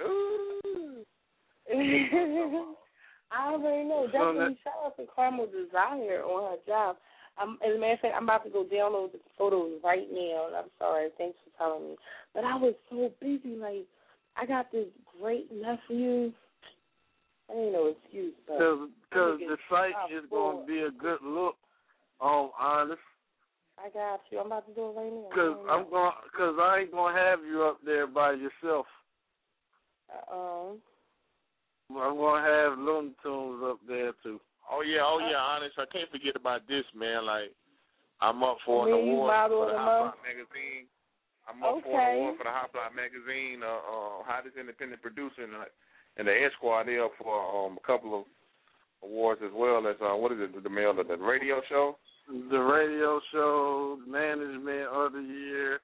ooh. I already know. Definitely shout out to Carmel Desire on her job. As a matter of fact, I'm about to go download the photos right now. And I'm sorry. Thanks for telling me. But I was so busy. Like, I got this great nephew. I ain't no excuse. Because the site is going to be a good look on Honest. I got you. I'm about to do it right now. Because I ain't going to have you up there by yourself. I'm going to have Looney Tunes up there, too. Oh, yeah, Honest. I can't forget about this, man. Like, I'm up for an award for the Hot Block magazine. I'm up for an award for the Hot Block magazine, hottest independent producer, and the Esquire. They're up for a couple of awards as well as, what is it, the radio show? The radio show, Management of the Year,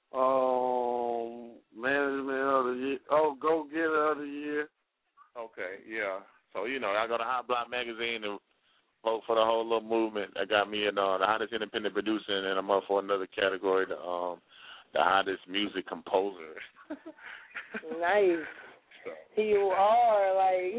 Management of the Year, Go Getter of the Year. Okay, yeah. So, I go to Hot Block magazine and vote for the whole little movement. That got me in the hottest independent producer, and I'm up for another category, the hottest music composer. Nice. You are, like,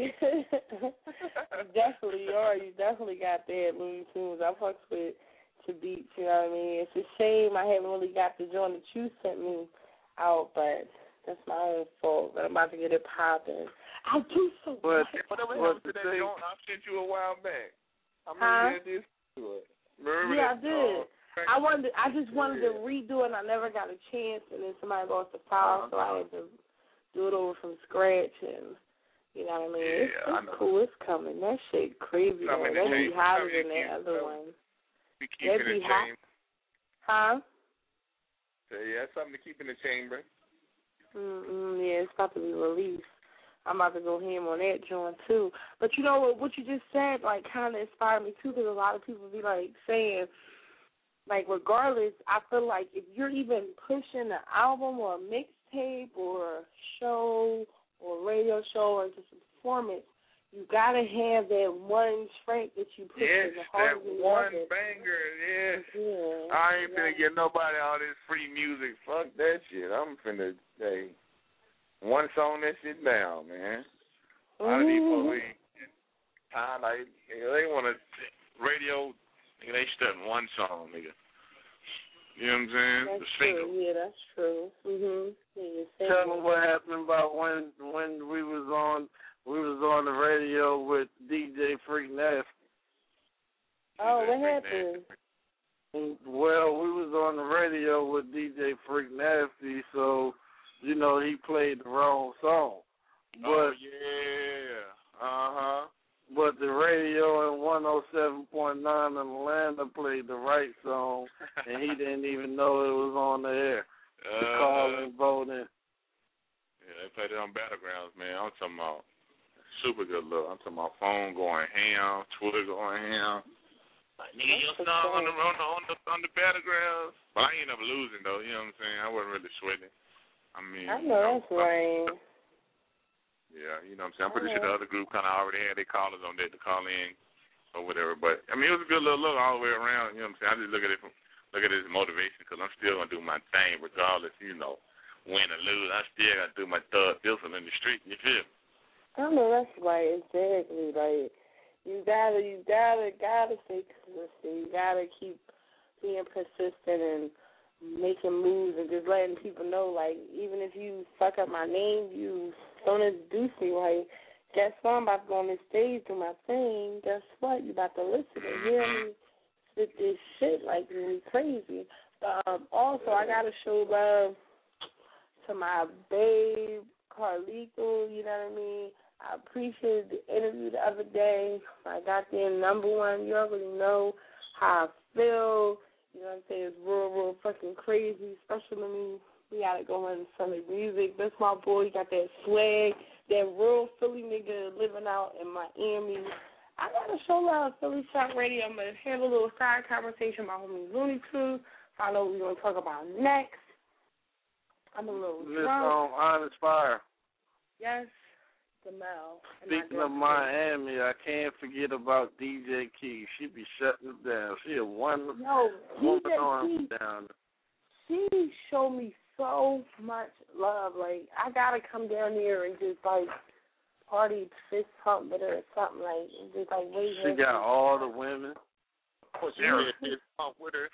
you definitely are. You definitely got that Looney Tunes. I fucks with to beats, you know what I mean? It's a shame I haven't really got the joint that you sent me out, but that's my own fault. But I'm about to get it popping. I do so much. Whatever happened to that joint I sent you a while back? I remember you did to it. Remember yeah, that? I did. I just wanted to redo it, and I never got a chance, and then somebody lost the file, so I had to do it over from scratch, and you know what I mean? Yeah, it's cool. It's coming. That shit crazy. That'd be hotter than that other one. That'd be hot. Huh? So, yeah, it's something to keep in the chamber. Yeah, it's about to be released. I'm about to go ham on that joint, too. But you know what you just said, like, kind of inspired me, too, because a lot of people be, like, saying, like, regardless, I feel like if you're even pushing an album or a mixtape or a show or a radio show or just a performance, you got to have that one track that you put in the heart of the one banger, yeah. I ain't finna get nobody all this free music. Fuck that shit. I'm finna say one song that shit down, man. A lot of these police, like, they want to radio, they stuck one song, nigga. You know what I'm saying? That's true. Yeah, that's true. Yeah, tell me what happened about when we was on the radio with DJ Freak Nasty. Oh, what happened? Well, we was on the radio with DJ Freak Nasty, so he played the wrong song. But But the radio in 107.9 in Atlanta played the right song, and he didn't even know it was on the air. Calling, voting. Yeah, they played it on Battlegrounds, man. I'm talking about super good look. I'm talking about phone going ham, Twitter going ham. Like, nigga, your song on the Battlegrounds. But I ain't never losing, though. You know what I'm saying? I wasn't really sweating. I mean, I know that's right. Yeah, you know what I'm saying? I'm pretty sure the other group kind of already had their callers on there to call in or whatever. But, I mean, it was a good little look all the way around. You know what I'm saying? I just look at it from look at this motivation because I'm still going to do my thing regardless, you know, win or lose. I still got to do my thug thistle in the street. You feel? I know that's right, exactly. Like, you gotta stay consistent. You gotta keep being persistent and making moves and just letting people know, like, even if you fuck up my name, you don't introduce me, like, guess what? I'm about to go on this stage, do my thing. Guess what? You about to listen and hear me spit this shit like really crazy. Also, I got to show love to my babe, Carlito, you know what I mean? I appreciated the interview the other day. I got there #1. You already know how I feel. You know what I'm saying? It's real fucking crazy, especially when we got to go in Sunday music. That's my boy. He got that swag, that real Philly nigga living out in Miami. I got to show love Philly Shock Radio. I'm going to have a little side conversation about homie Looney Tunes. I know what we're going to talk about next. I'm a little drunk. Honest Fire. Yes, Demel. Speaking of Miami, I can't forget about DJ Key. She be shutting it down. She a wonderful woman on down. She showed me so much love. Like, I got to come down there and just, like, party, fist pump with her or something, like, just, like, wait. She got all the women. Oh, Jerry fist pump with her.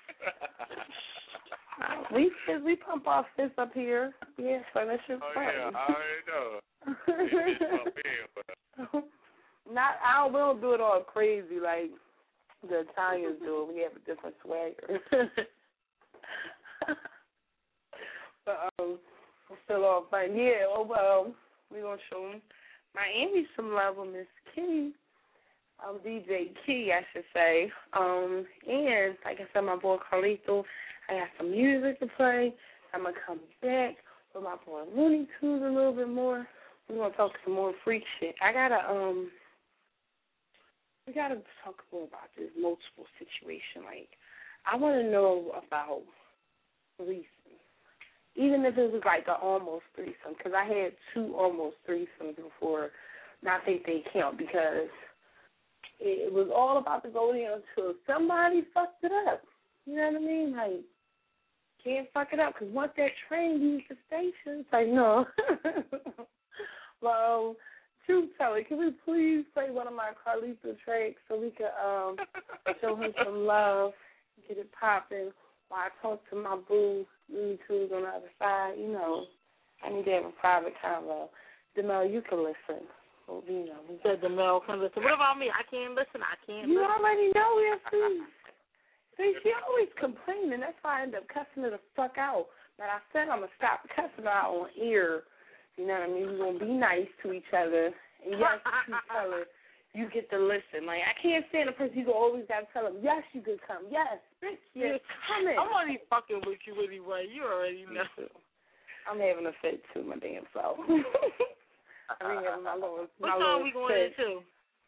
We pump our fists up here. Yeah, so that shit's fun. Yeah, I already know. We don't do it all crazy like the Italians do. We have a different swagger. But it's still all fun. Yeah, we're going to show Miami some love with Miss Key. DJ Key, I should say. And, like I said, my boy Carlito, I got some music to play. I'm going to come back with my boy Looney Tunes a little bit more. We're going to talk some more freak shit. We got to talk more about this multiple situation. Like, I want to know about threesomes. Even if it was like an almost threesome, because I had 2 almost threesomes before, and I think they count because it was all about to go there until somebody fucked it up. You know what I mean? Like, can't fuck it up because once that train leaves the station, it's like, no. Well, Truth Teller, can we please play one of my Carlito tracks so we can show him some love, get it popping while I talk to my boo, Looney Tunes on the other side? You know, I need to have a private convo. Demel, you can listen. Well, you know, you said Demel can listen. What about me? I can't listen. You already know we have to. See, she always complaining. That's why I end up cussing her the fuck out. But I said I'm going to stop cussing her out on ear. You know what I mean? We're going to be nice to each other. And yes, Truth Teller, you get to listen. Like, I can't stand a person. You always got to tell them, yes, you could come. Yes, bitch, yes, come in. I'm only fucking with you anyway. You already know. I'm having a fit, too, my damn self. I'm having my little What song we going into?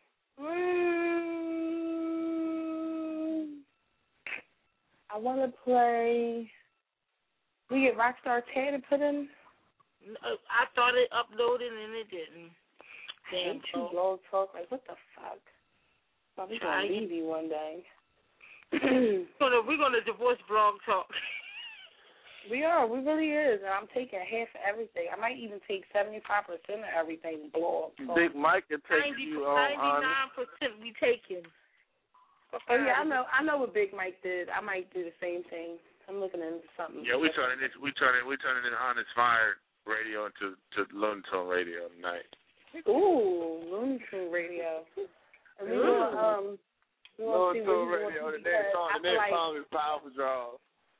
I want to play. We get Rockstar Tad to put in. I thought it uploaded and it didn't. Damn, you blog talk. Like, what the fuck? Well, we're going to leave you one day. We're going to divorce blog talk. We are. We really is. And I'm taking half of everything. I might even take 75% of everything blog talk. Big Mike can take you on. 99% we taking. Oh yeah, I know what Big Mike did. I might do the same thing. I'm looking into something. Yeah, we turning this Honest Fire Radio into Looney Tunes Radio tonight. Ooh, Looney Tunes Radio. And we want Looney Tunes Radio. The next song is Powerful Draws.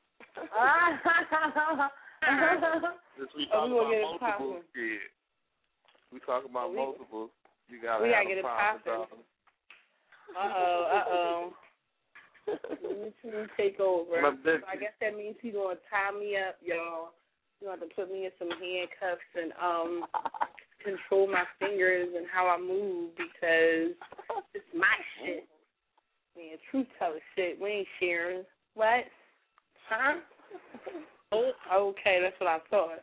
Since we talk about multiple, we talk about multiple. You gotta get it popping. Let me take over. I guess that means he's going to tie me up, y'all. He's going to have to put me in some handcuffs and control my fingers and how I move because it's my shit. Man, Truth Teller shit. We ain't sharing. What? Huh? Okay, that's what I thought.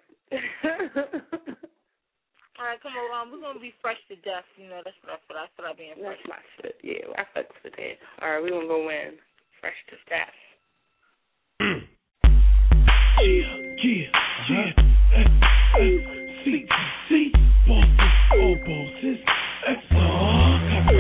All right, come on. We're gonna be fresh to death. You know, that's what I being fresh. That's my shit. Yeah, I fucks with that. All right, we're gonna go in fresh to death. CTC, bosses, all bosses, XR,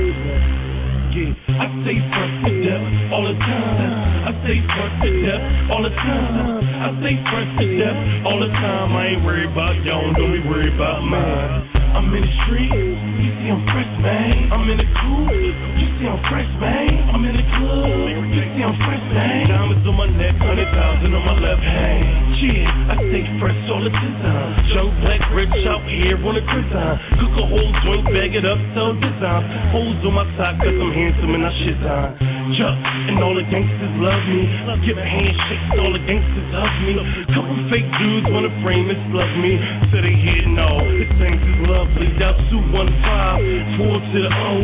I stay first to death all the time. I stay first to death all the time. I stay first to death all the time. I ain't worried about y'all, don't be worried about mine. I'm in the street, you see I'm fresh, man. I'm in the cool, you see I'm fresh, man. I'm in the club, you see I'm fresh, man. Diamonds on my neck, 100,000 on my left hand. Yeah, I stay fresh all the time. Young black rich out here on the prison. Cook a whole joint, bag it up, sell design. Holes on my top, cause I'm handsome and I shit on. Chuck, and all the gangsters love me. Give a handshake, all the gangsters hug me. Couple fake dudes wanna frame and slug me. So they hear no, this things is lovely. Down 215, 4 to the O,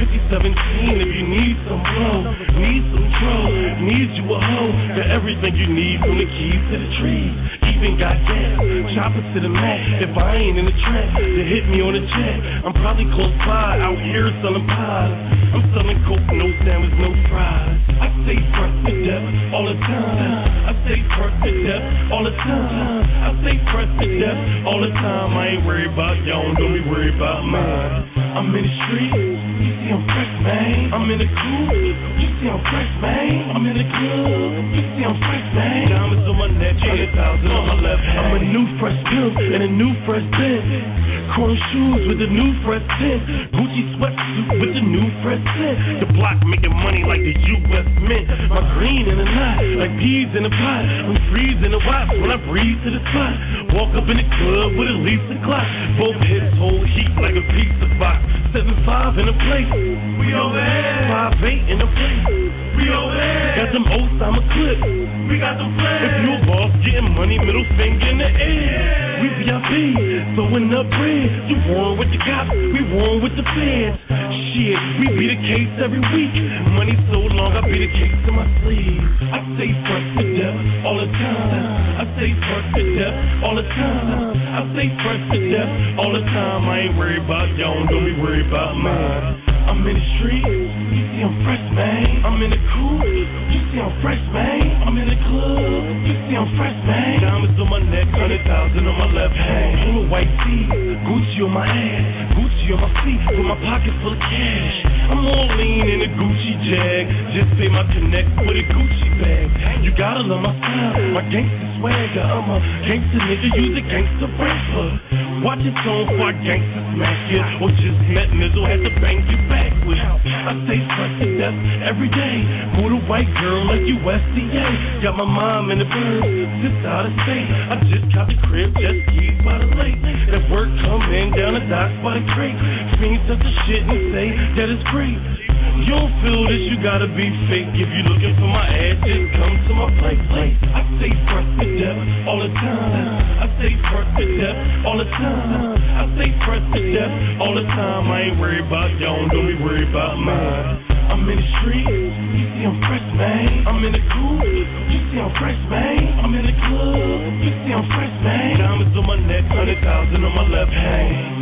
5017. If you need some blow, need some troll, need you a hoe. Got everything you need from the keys to the trees. Even got gas, chopper to the mat. If I ain't in the trap, they hit me on the jet. I'm probably close by, out here selling pies. I'm selling coke, no sandwich, no fries. I stay first to death all the time. I stay first to death all the time. I stay first to death all the time. I ain't worried about y'all, don't be worried about mine. I'm in the street, you see I'm fresh, man. I'm in the cool, you see I'm fresh, man. I'm in the club, you see I'm fresh, man. Diamonds on my neck, 100,000 on my left hand. I'm a new fresh pimp and a new fresh Benz. Chrome shoes with the new fresh tint. Gucci sweatsuit with the new fresh scent. The block making money like the U.S. Mint. My green in the knot, like peas in a pot. I'm freezing the watch when I breathe to the spot. Walk up in the club with at least a clock. Both hits hold heat like a pizza box. 7-5 in a place. We over there. 5-8 in a place. We over there. Got them Osama clips. We got them flags. If you a boss getting money, middle finger in the air. We VIP, throwing up bread. You warn with the cops, we warn with the feds. Shit, we beat a case every week. Money so long, I beat a case in my sleeve. I stay first to death all the time. I stay first to death all the time. I stay first to death all the time. I ain't worried about y'all, don't be worried about mine. I'm in the street, you see I'm fresh, man. I'm in the cool, you see I'm fresh, man. I'm in the club, you see I'm fresh, man. Diamonds on my neck, 100,000 on my left hand. I'm a white tee, Gucci on my ass, Gucci on my feet, with my pocket full of cash. I'm all lean in a Gucci jag, just pay my connect with a Gucci bag. You gotta love my style, my gangster swagger. I'm a gangster nigga, use a gangster rapper. Watch your tone before I gangster smack you, or just met Nizzle, had to bang you back with. I stay fresh to death every day. With a white girl like USDA. Got my mom in the bird, just out of state. I just got the crib, jet skis by the lake. That work come in down the docks by the crate. Fiends touch the shit and say that it's great. You don't feel this, you gotta be fake. If you looking for my ass, just come to my place. I stay first to death all the time. I stay first to death all the time. I stay first to death all the time. I ain't worried about y'all, don't be worried about mine. I'm in the street, you see I'm fresh, man. I'm in the cool, you see I'm fresh, man. I'm in the club, you see I'm fresh, man. Diamonds on my neck, 100,000 on my left hand.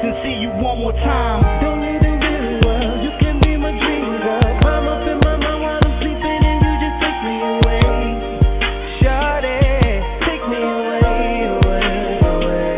and see you one more time. Don't need the real world, you can be my dream girl. I'm up in my mind while I'm sleeping and you just take me away. Shawty, take me away, away, away.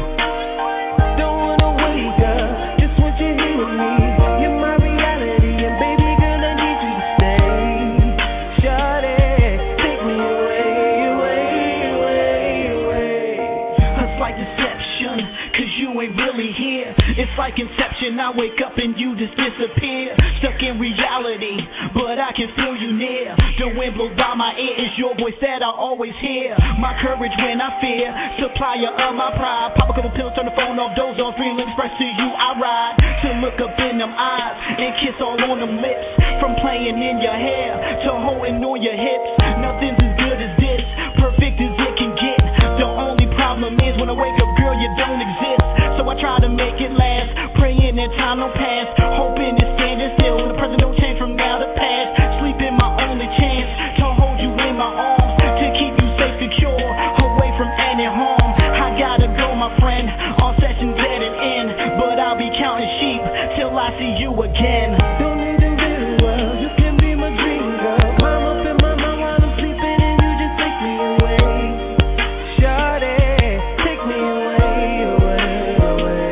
Don't wanna wake up, just want you here with me. You're my reality and baby girl I need you to stay. Shawty, take me away, away, away, away. It's like deception, cause you ain't really here. It's like inception, I wake up and you just disappear. Stuck in reality, but I can feel you near. The wind blows by my ear, it's your voice that I always hear. My courage when I fear, supplier of my pride. Pop a couple pills, turn the phone off, doze off, real express to you I ride. To look up in them eyes and kiss all on them lips. From playing in your hair to holding on your hips. Nothing's as good as this, perfect as it can get. The only problem is when I wake up, girl, you don't exist. So I try to make it last, praying that time don't pass, hoping it's standing still. The present don't change from now to past. Sleeping my only chance to hold you in my arms, to keep you safe, secure, away from any harm. I gotta go, my friend, all sessions at an end, but I'll be counting sheep till I see you again. Don't need the real world, you can be my dream girl. I'm up in my mind while I'm sleeping and you just take me away. Shawty, take me away, away, away.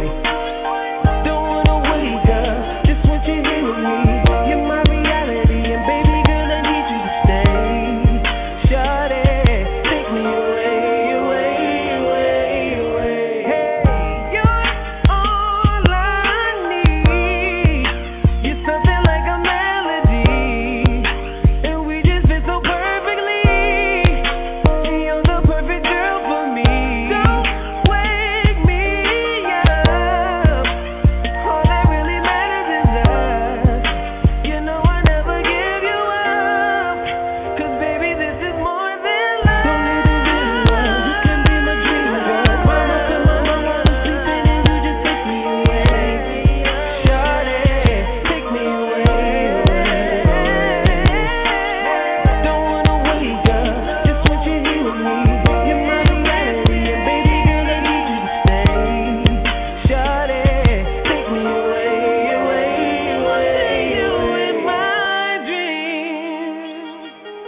Don't wanna wake up, just want you here with me. You're my reality and baby girl I need you to stay. Shawty, take me away, away, away, away. Hey, you're all I need. You're something like a melody, and we just fit so perfectly. And you're the perfect girl for me. Don't wake me up. All that really matters is us. You know I never give you up, 'cause baby this is more than love. Don't need the real world, you can be my dream girl. I'm up in my mind while I'm sleeping and you just take me away. Shawty, take me away, away. Don't wanna wake up, just want you here with me. You're my reality and baby girl I need you to stay. Shawty, take me away, away, away. You in my dreams.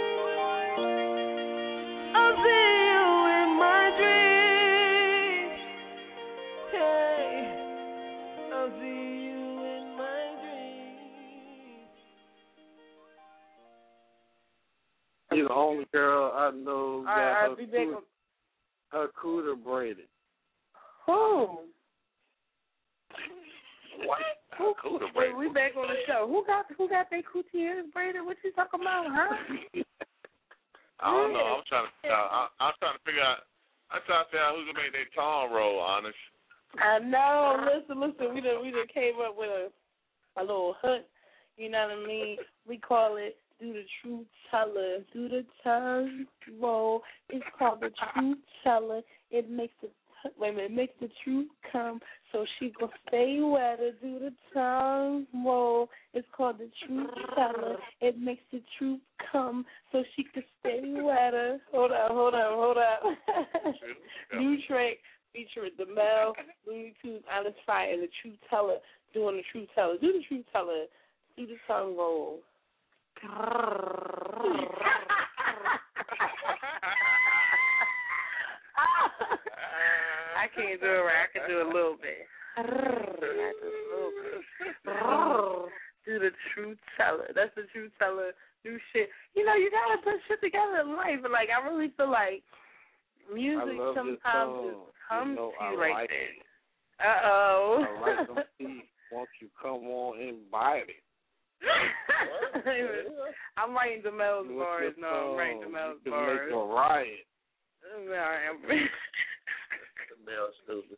I'll see you in my dreams. Hey, I'll see you in my dreams. You're the only girl I know I'll got be back on. her cooter braided. Who? What? Cooter Wait, braided. we back on the show. Who got their cootiers braided? What you talking about, huh? I don't know. I'm trying to figure out. I'm trying to figure out who's gonna make their tongue roll. Honest. I know. Listen. We done came up with a little hook. You know what I mean? We call it Do the Truth Teller. Do the tongue roll. It's called the Truth Teller. It makes the truth come. So she gon' stay wetter. Do the tongue roll. It's called the Truth Teller. It makes the truth come. So she can stay wetter. Hold up. New track featuring DeMel, Looney Tunes, Honest Fire, and the Truth Teller doing the Truth Teller. Do the Truth Teller. Do the tongue roll. I can't do it right. I can do a little bit. Do the Truth Teller. That's the Truth Teller. New shit. You know, you gotta put shit together in life. But like, I really feel like music sometimes just comes to you like that. Uh-oh. I like them feet. Won't you come on and bite it? I'm writing DeMel's bars. No, I'm writing DeMel's bars. Make a riot. No, I am. DeMel's stupid.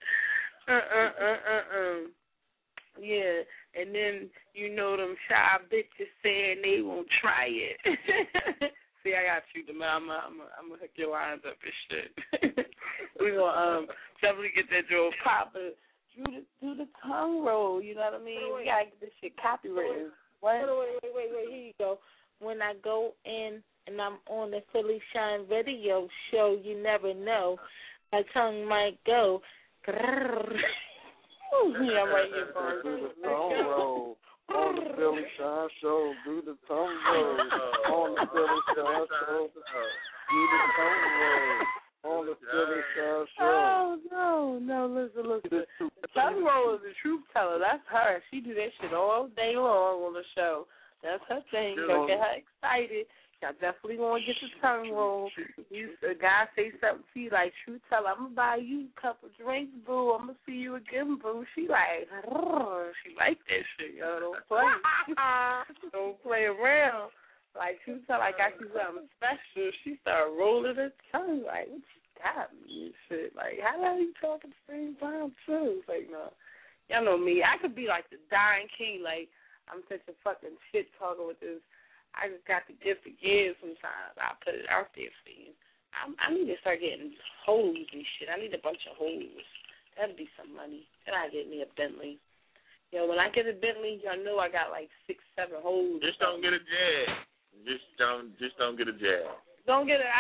Yeah, and then you know them shy bitches saying they won't try it. See, I got you, DeMel. I'm gonna hook your lines up and shit. We gonna definitely get that joke poppin'. Do the tongue roll. You know what I mean? We gotta get this shit copywritten. What? Wait. Here you go. When I go in and I'm on the Philly Shine radio show, you never know. My tongue might go. Yeah, I'm right here, Barnes. Do the tongue roll on the Philly Shine Show. Do the tongue roll on the Philly Shine Show. Do the tongue roll on the Philly Shine Show. Oh, no, listen. The tongue roll is the truth teller. That's her. She do that shit all day long on the show. That's her thing. Don't get her excited. Y'all definitely want to get the tongue roll. A guy say something to you like, true teller, I'm going to buy you a couple drinks, boo. I'm going to see you again, boo. She like, she like that shit, yo. Don't play. Don't play around. Like, true teller, I got you something special. She started rolling her tongue like, what you got me and shit. Like, how the hell you talking at the same time, too? It's like, no. Y'all know me. I could be like the dying king. Like, I'm such a fucking shit talker with this. I just got the gift again sometimes. I'll put it out there for you. I need to start getting hoes and shit. I need a bunch of hoes. That'd be some money. Then I get me a Bentley. You know, when I get a Bentley, y'all know I got like 6, 7 hoes. Just don't get a Jag. Just don't get a Jag. Don't get it.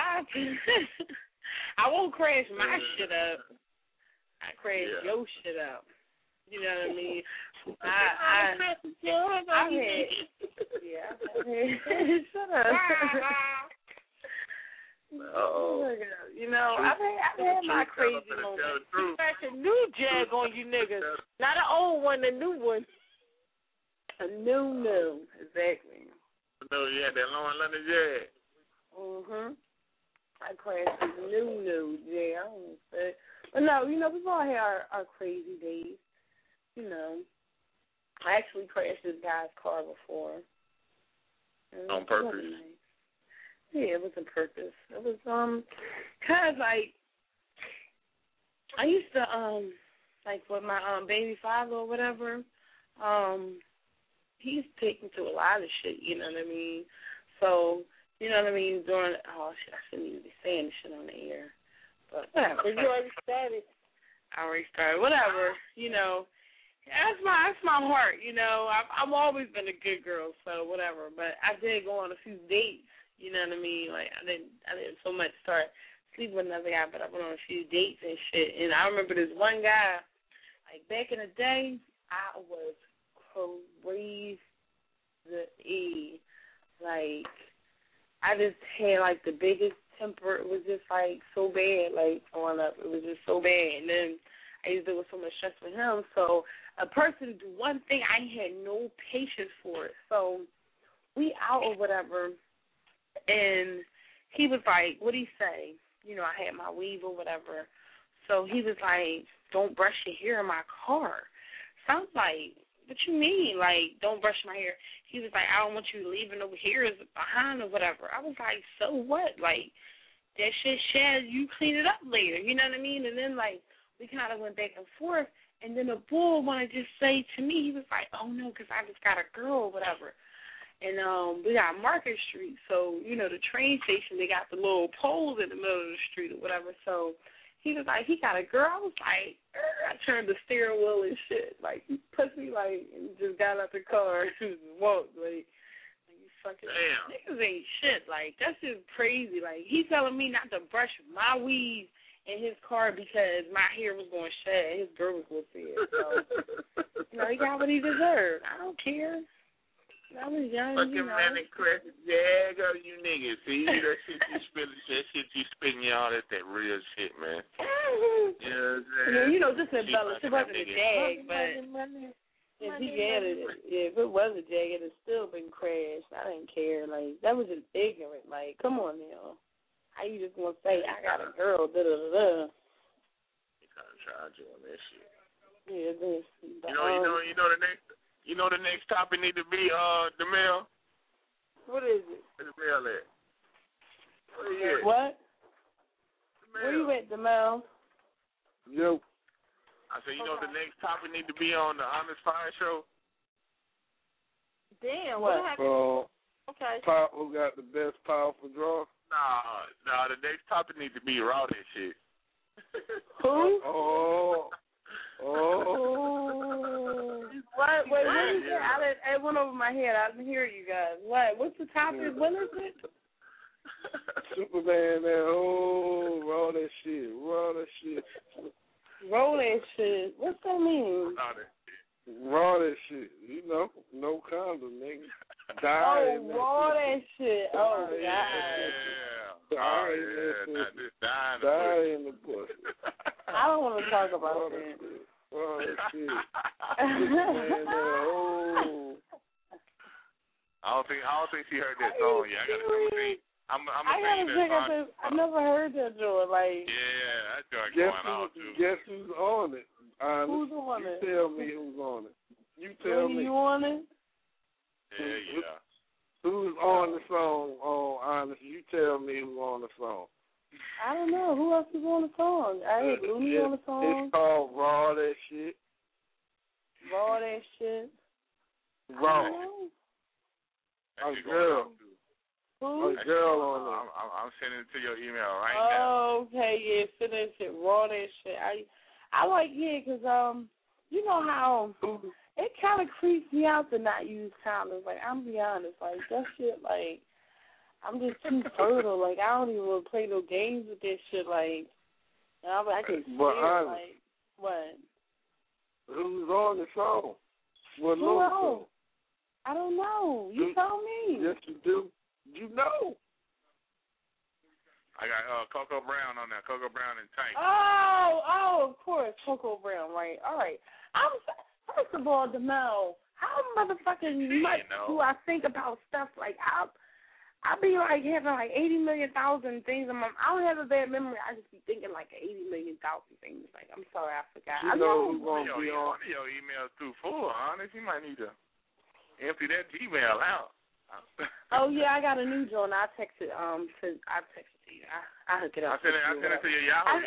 I won't crash my shit up. I crash your shit up. You know what I mean? I had. Shut up. Oh. You know, I've had my crazy moments. Fresh a new Jag on you niggas. Not an old one, a new one. A new. Exactly. No, you had that long London Jag. I crashed a new Jag. I don't say. But no, you know, we've all had our crazy days. You know, I actually crashed this guy's car before. On purpose? Nice. Yeah, it was on purpose. It was, cause like, I used to, like with my baby father or whatever, he used to take me to a lot of shit, you know what I mean? So, you know what I mean, during, oh shit, I shouldn't even be saying this shit on the air. But whatever. You already started. I already started. Whatever, you know. That's my heart, you know. I've always been a good girl, so whatever. But I did go on a few dates, you know what I mean? Like I didn't so much start sleeping with another guy, but I went on a few dates and shit. And I remember this one guy, like back in the day, I was crazy. Like I just had like the biggest temper. It was just like so bad, like growing up. It was just so bad. And then I used to deal with so much stress with him, so a person to do one thing, I had no patience for it. So we out or whatever, and he was like, what'd he say? You know, I had my weave or whatever. So he was like, don't brush your hair in my car. So I was like, what you mean? Like, don't brush my hair. He was like, I don't want you leaving no hairs behind or whatever. I was like, so what? Like, that shit shed, you clean it up later. You know what I mean? And then, like, we kind of went back and forth. And then the bull wanted to just say to me, he was like, oh, no, because I just got a girl or whatever. And we got Market Street. So, you know, the train station, they got the little poles in the middle of the street or whatever. So he was like, he got a girl. I was like, I turned the steering wheel and shit. Like, he pushed me, like, and just got out the car and walked. Like you fucking niggas ain't shit. Like, that's just crazy. Like, he telling me not to brush my weave in his car because my hair was going to shed. His girl was going to see it. So, you know, he got what he deserved. I don't care. I was young, fucking you know. Manic Crescent Jag of you niggas. See, that shit you spitting y'all, that's that real shit, man. You know what I'm saying? Yeah, you know, just embellish. It wasn't a Jag, but if it was a Jag, it would have still been crashed. I didn't care. Like, that was just ignorant. Like, come on now. How you just gonna say I got a girl? Da da da da. You kind of tried you on that shit. Yeah, this. You know the next topic need to be DeMel. What is it? Where's DeMel at? Where you at? What? DeMel. Where you at, DeMel? Yo. I said, you know the next topic need to be on the Honest Fire Show. Damn. What happened? Okay. Who got the best powerful draw? Nah, the next topic needs to be raw that shit. Who? Oh. What? Wait, what is it? It went over my head. I didn't hear you guys. What? What's the topic? What is it? Superman, man. Oh, raw that shit. Roll that shit. What's that mean? Raw that shit. You know, no condom, nigga. Die raw that shit. Oh, God. Die in the pussy. I don't want to talk about that. Raw that shit. I don't think she heard that song yet. I gotta see. I'm gonna sing that song. I never heard that joint. Like, yeah, that joint going on too. Guess who's on it? Who's on it? You tell me who's on it. You tell me. You on it? Yeah. Who's on the song? Oh, honest. You tell me who's on the song. I don't know. Who else is on the song? I heard Looney on the song. It's called Raw That Shit. Raw That Shit. Raw. A girl. Who? A girl on it. I'm sending it to your email right now. Oh, okay, yeah, send that shit. Raw that shit. I like, yeah, because, you know how it kind of creeps me out to not use condoms. Like, I'm be honest. Like, that shit, like, I'm just too fertile. Like, I don't even play no games with this shit. Like, I can see like, what? Who's on the song? What Who else? I don't know. You tell me. Yes, you do. You know. I got Coco Brown on there. Coco Brown and Tank. Oh, of course. Coco Brown, right. All right. First of all, DeMel, how motherfucking much do I think about stuff like I be like having like 80 million thousand things. I don't have a bad memory. I just be thinking like 80 million thousand things. Like, I'm sorry, I forgot. You know who's going to be on. Your email's too full, honest. You might need to empty that Gmail out. Oh yeah, I got a new joint. I text it. I text it to you. I hook it up. I send it to your Yahoo.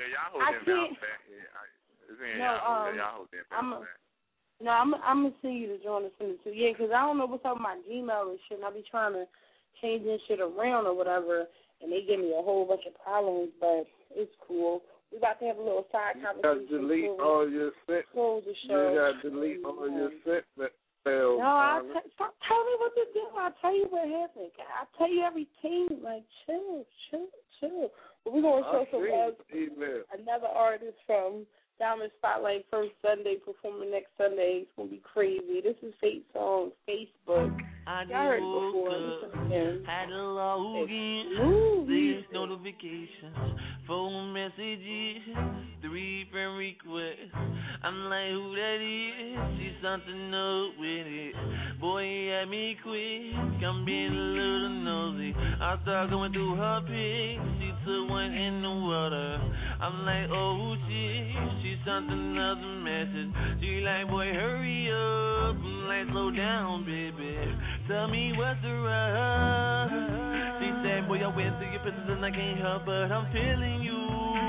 I'm gonna send you the joint and send it to you. Yeah, because I don't know what's up with my Gmail and shit. And I be trying to change this shit around or whatever, and they give me a whole bunch of problems. But it's cool. We about to have a little side conversation. You got to delete all your sent. Close the show. You got to delete all your sent. No, stop telling me what to do. I'll tell you what happened. I'll tell you everything. Like, chill. But we're going to show some love. Another artist from Diamond Spotlight, first Sunday, performing next Sunday. It's going to be crazy. This is Fate's song, Facebook. Y'all heard it before. Had to log in, 6 notifications, 4 messages, 3 friend requests. I'm like, who that is? She's something up with it. Boy, he had me quick. I'm being a little nosy. I started going through her pics. She took one in the water. I'm like, oh shit. She sent another message. She like, boy, hurry up. I'm like, slow down, baby. Tell me what's the rush. She said, boy, I went through your pictures and I can't help but I'm feeling you.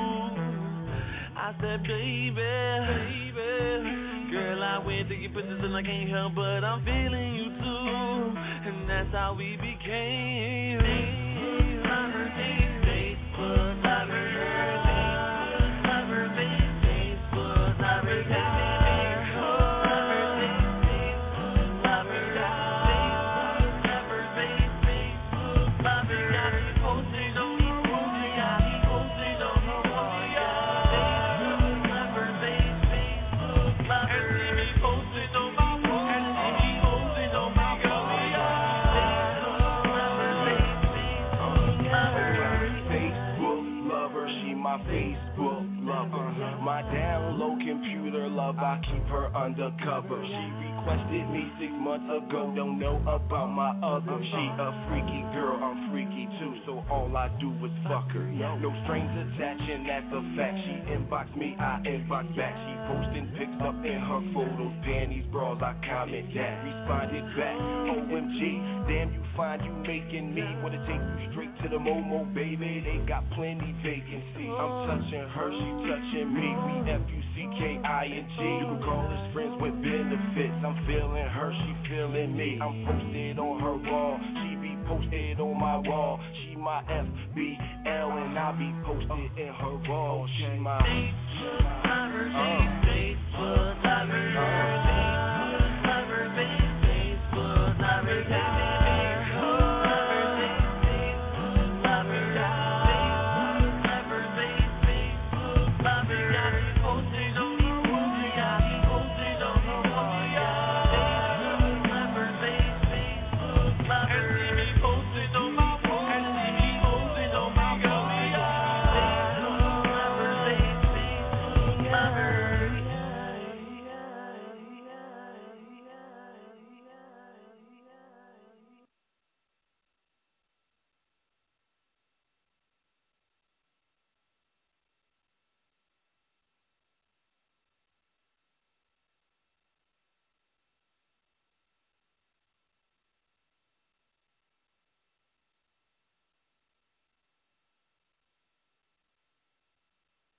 I said, baby, girl, I went through your pictures and I can't help but I'm feeling you too. And that's how we became. Facebook, my down low computer love, I keep her undercover. She requested me 6 months ago, don't know about my other. She a freaky girl, I'm freaky too, so all I do is fuck her. No strings attached, and that's a fact. She inbox me, I inbox back. She posting pics up in her photos, panties, bras, I comment that. Responded back, OMG, damn you fine, you making me wanna take you straight to the Momo, baby. They got plenty vacancy. I'm touching her, she touching me. We FUCKING. You can call us friends with benefits. I'm feeling her, she feeling me. I'm posted on her wall, she be posted on my wall. She my FBL and I be posted in her wall. She my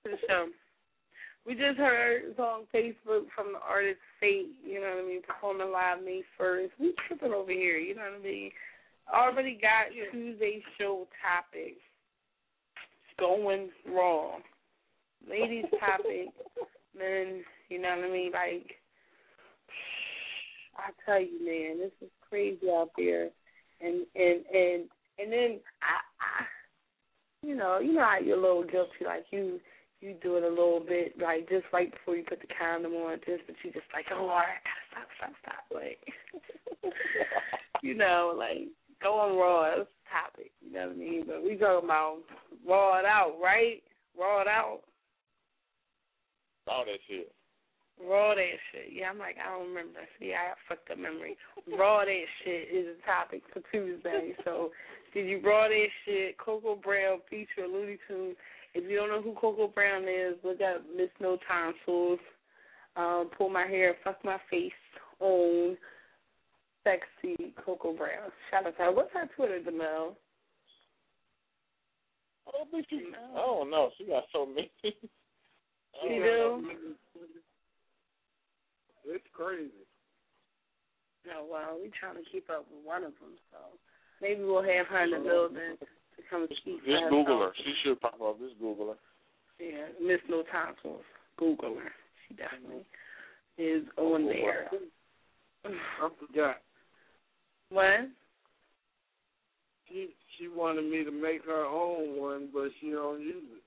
to the show. We just heard a song Facebook from the artist Fate, you know what I mean, performing live May 1st. We tripping over here, you know what I mean? Already got Tuesday's show topic. Going raw. Ladies topic. Men, you know what I mean? Like, I tell you, man, this is crazy out there. And then I you know how your little guilty, like you do it a little bit, like just right before you put the condom on, but you just like, oh, all right, I gotta stop, like, you know, like going raw. That's the topic, you know what I mean? But we talking about raw it out, right? Raw it out. All that shit. Raw that shit. Yeah, I'm like, I don't remember. See, I got fucked up memory. Raw that shit is a topic for Tuesday. So, did you raw that shit? Coco Brown feature Looney Tunes. If you don't know who Coco Brown is, look up Miss No Tonsils. Pull my hair, fuck my face on sexy Coco Brown. Shout out to her. What's her Twitter, Demel? I don't know. She got so many. She do? It's crazy. No, well, we trying to keep up with one of them, so maybe we'll have her in the building to come speak. Just Google her. She should pop up. Just Google her. Yeah, Miss No Tonsils. Google her. She definitely is on there. I forgot. What? She wanted me to make her own one, but she don't use it.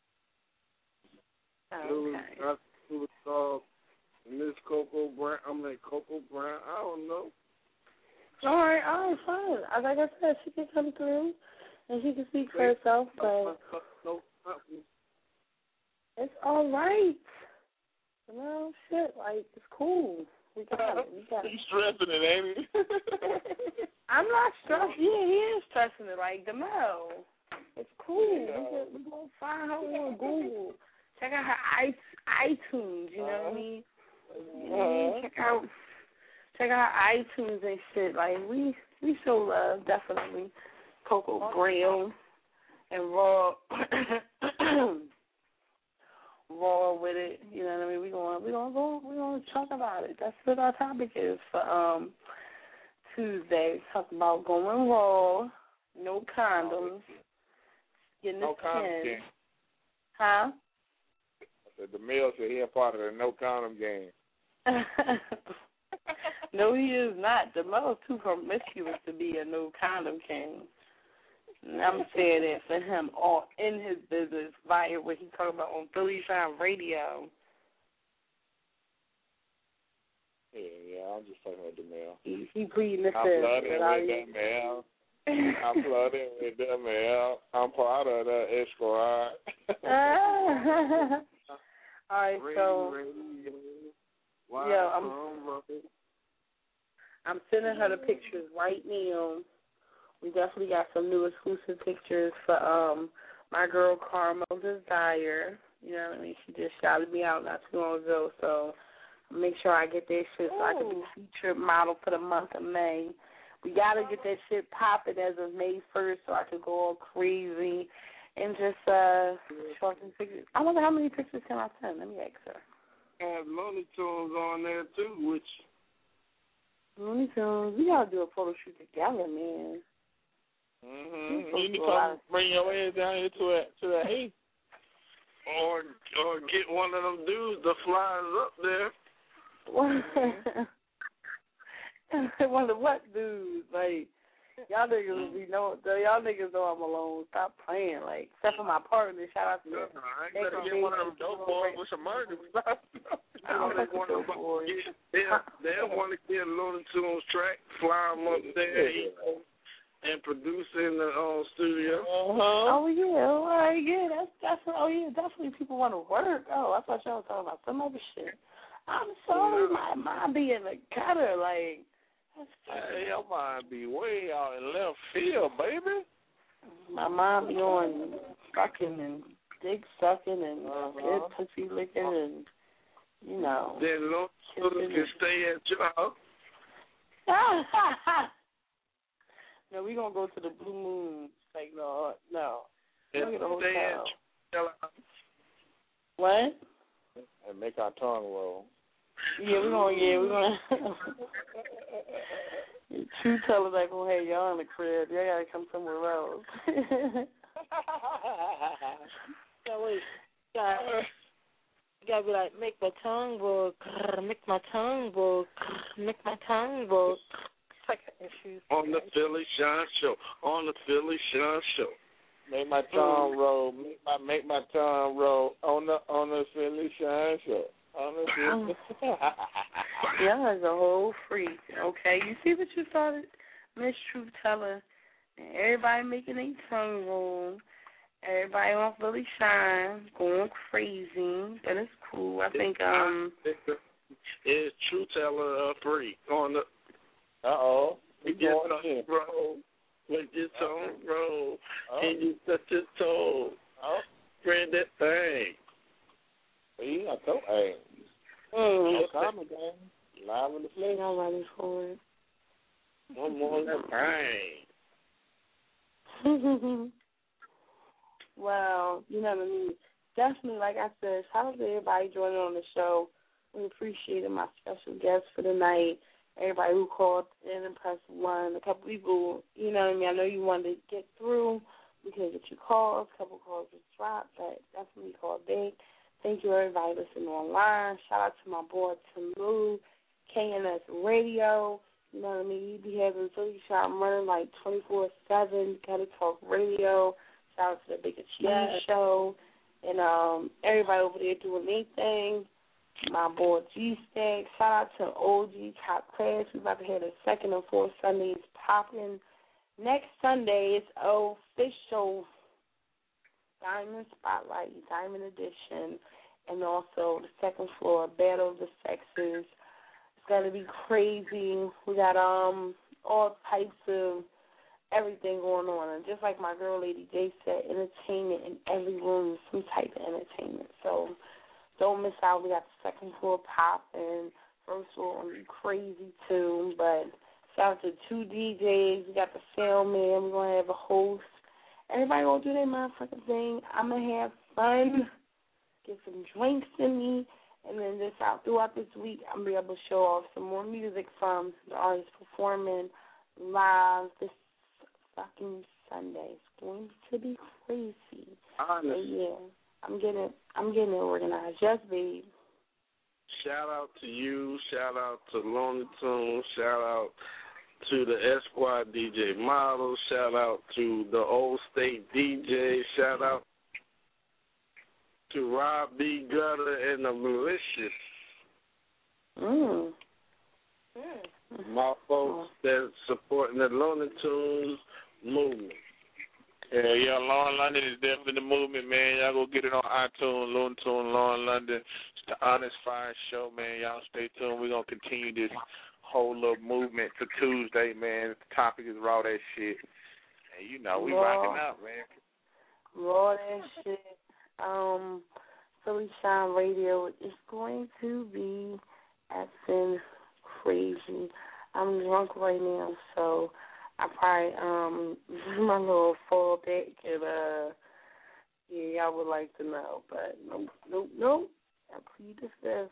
Oh, okay. It was called Miss Coco Brown. Coco Brown. I don't know. All right, fine. Like I said, she can come through and she can speak for herself, but it's all right. You know, shit, like, it's cool. We got it. He's stressing it, ain't he? I'm not stressed. Yeah, he is stressing it, like, Demel. It's cool. Yeah. We're going to find her on Google. Check out her iTunes, you know what I mean? Check out her iTunes and shit. Like, we show love, definitely. Coco Brown and raw with it, you know what I mean? We're gonna talk about it. That's what our topic is for Tuesday. Talk about going raw, no condoms, getting no the condom 10. game. Huh? I said the male said he ain't part of the no condom game. No, he is not. The male's too promiscuous to be a no condom king. And I'm saying that for him all in his business via what he talking about on Philly Sound Radio. Yeah, I'm just talking about the male. He pleading the fifth. I'm flooding with the male. I'm flooding with the male. I'm part of the escort. All right, so I'm sending her the pictures right now. We definitely got some new exclusive pictures for my girl Carmel Desire. You know what I mean? She just shouted me out not too long ago, so I'll make sure I get that shit so I can be featured model for the month of May. We got to get that shit popping as of May 1st so I can go all crazy and just short some pictures. I wonder how many pictures can I send? Let me ask her. Have Looney Tunes on there, too, which... Looney Tunes, we got to do a photo shoot together, man. Mm-hmm. You need to come bring your ass down here to the 8th. Or get one of them dudes that flies up there. One of what dudes? Like, y'all niggas know I'm alone. Stop playing. Like, except for my partner. Shout out to you. I ain't gonna get one of them dope boys with some murder. They'll want to get Looney Tunes track, fly them up there, and produce in the studio. Oh yeah, all right, yeah, that's definitely people want to work. Oh, I thought y'all were talking about some other shit. I'm sorry, my mind be in the gutter, like. Hey, your mind be way out in left field, baby. My mind be on sucking and dick sucking and good pussy licking and, you know. Then Looney can stay at your house. No, we gonna go to the Blue Moon. Like, no. We're gonna get a stay hotel. at your house. What? And make our tongue roll. Yeah, we're gonna. True tellers ain't gonna have y'all in the crib. Y'all gotta come somewhere else. So wait, you gotta be like, make my tongue roll, make my tongue roll, make my tongue roll. It's like issues. On the Philly Shine Show. On the Philly Shine Show. Make my tongue roll. Make my tongue roll. On the Philly Shine Show. On the Philly. Y'all is a whole freak. Okay, you see what you started, Miss Truth Teller, and everybody making a tongue roll. Everybody on Philly Shine going crazy. That is cool. I think it's True Teller free on the. With your tongue roll. With your tongue roll. And you touch your toe. Spread that thing. See, I told hey. Comment, man. Live in the flesh. Nobody's for it. One more of that thing. Well, you know what I mean? Definitely, like I said, shout out to everybody joining on the show. We appreciated my special guest for the night. Everybody who called in and pressed 1. A couple people, you know what I mean? I know you wanted to get through. We couldn't get your calls. A couple calls just dropped, but definitely called big. Thank you, everybody listening online. Shout out to my boy, Tim Lou, KNS Radio. You know what I mean? You be having Philly Shine running like 24/7. Gotta Talk Radio. Shout out to the Big Achievement Show. And everybody over there doing their thing. My boy G-Stack. Shout out to OG Top Class. We're about to have the 2nd and 4th Sundays popping. Next Sunday is official Diamond Spotlight, Diamond Edition, and also the 2nd floor Battle of the Sexes. It's going to be crazy. We got all types of everything going on. And just like my girl Lady J said, entertainment in every room, some type of entertainment. So don't miss out. We got the 2nd floor popping. First floor going to be crazy too. But shout out to 2 DJs. We got the sound man. We're going to have a host. Everybody going to do their motherfucking thing. I'm going to have fun, get some drinks in me, and then just out throughout this week, I'm going to be able to show off some more music from the artists performing live this fucking Sunday. It's going to be crazy. Honest. Yeah, I'm getting it organized. Yes, babe. Shout out to you. Shout out to Looney Tunes. Shout out to the Esquire DJ Model. Shout out to the Old State DJ. Shout out to Rob B. Gutter and the Malicious. My folks that supporting the Looney Tunes movement. Yeah, Lauren London is definitely the movement, man. Y'all go get it on iTunes, Looney Tunes, Lauren London. It's the Honest Fire Show, man. Y'all stay tuned. We're going to continue this whole little movement for Tuesday, man. The topic is raw that shit. And, you know, we rocking out, man. Raw that shit. Philly Shine Radio is going to be effing crazy. I'm drunk right now, so I probably my little fall back and yeah, y'all would like to know, but nope. I plead the fifth.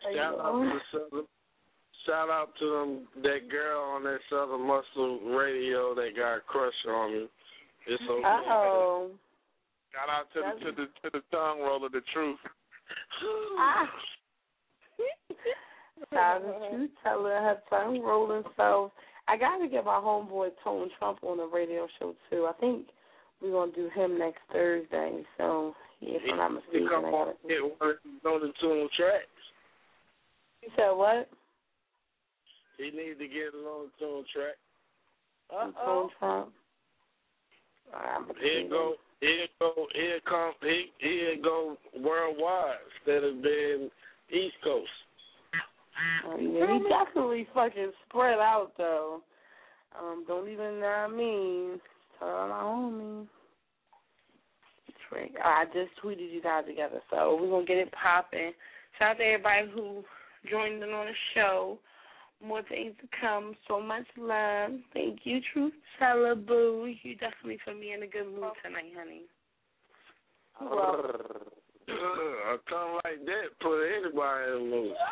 Shout out to them, that girl on that Southern Muscle Radio that got a crush on me. It's okay. Oh. Shout out to the tongue roller, the truth. Shout out to Teller, her tongue rolling. So I got to get my homeboy Tone Trump on the radio show too. I think we're gonna do him next Thursday. So yeah, if I'm not mistaken, he come on get one of the tune tracks. You said what? He needs to get a long tune track. Tone Trump. He'll go worldwide instead of being East Coast. Yeah, he definitely fucking spread out though. Don't even know what I mean. Tell my homie. I just tweeted you guys together, so we're gonna get it popping. Shout out to everybody who joined in on the show. More things to come. So much love. Thank you, Truth Teller Boo. You definitely put me in a good mood tonight, honey. A tongue like that put anybody in the mood.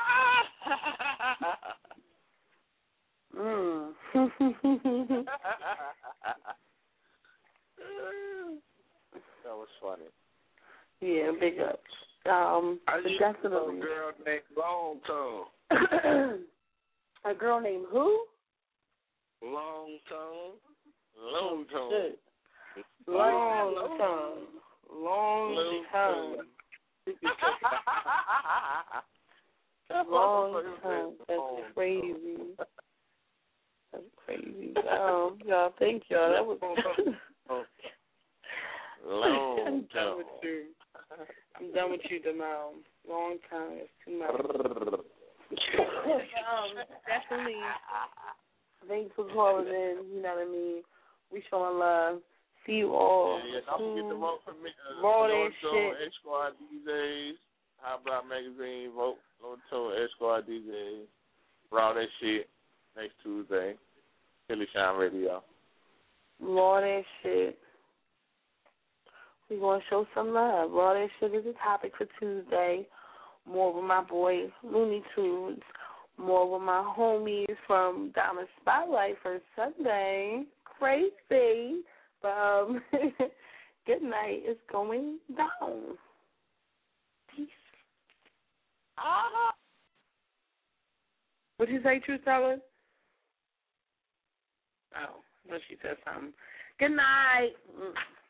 That was funny. Yeah, big ups. I used to know a girl named Long Tongue. A girl named who? Long Tongue. Long Tongue. Long Tongue. Long Tongue. Long Tongue. That's crazy. That's crazy. Y'all, thank y'all. That was Long Tongue. I'm done with you, Demal. Long time. It's too much. Definitely. Thanks for calling in. You know what I mean? We showing love. See you all. Yeah, don't forget to vote for me. Raw that shit. H Squad DJs. How about Magazine? Vote for H Squad DJs. Raw that shit. Next Tuesday. Philly Shine Radio. Raw that shit. We gonna show some love. Raw that shit is the topic for Tuesday. More with my boy Looney Tunes. More with my homies from Diamond Spotlight for Sunday. Crazy. But good night. It's going down. Peace. What'd you say, Truth Teller? Oh, I thought she said something. Good night.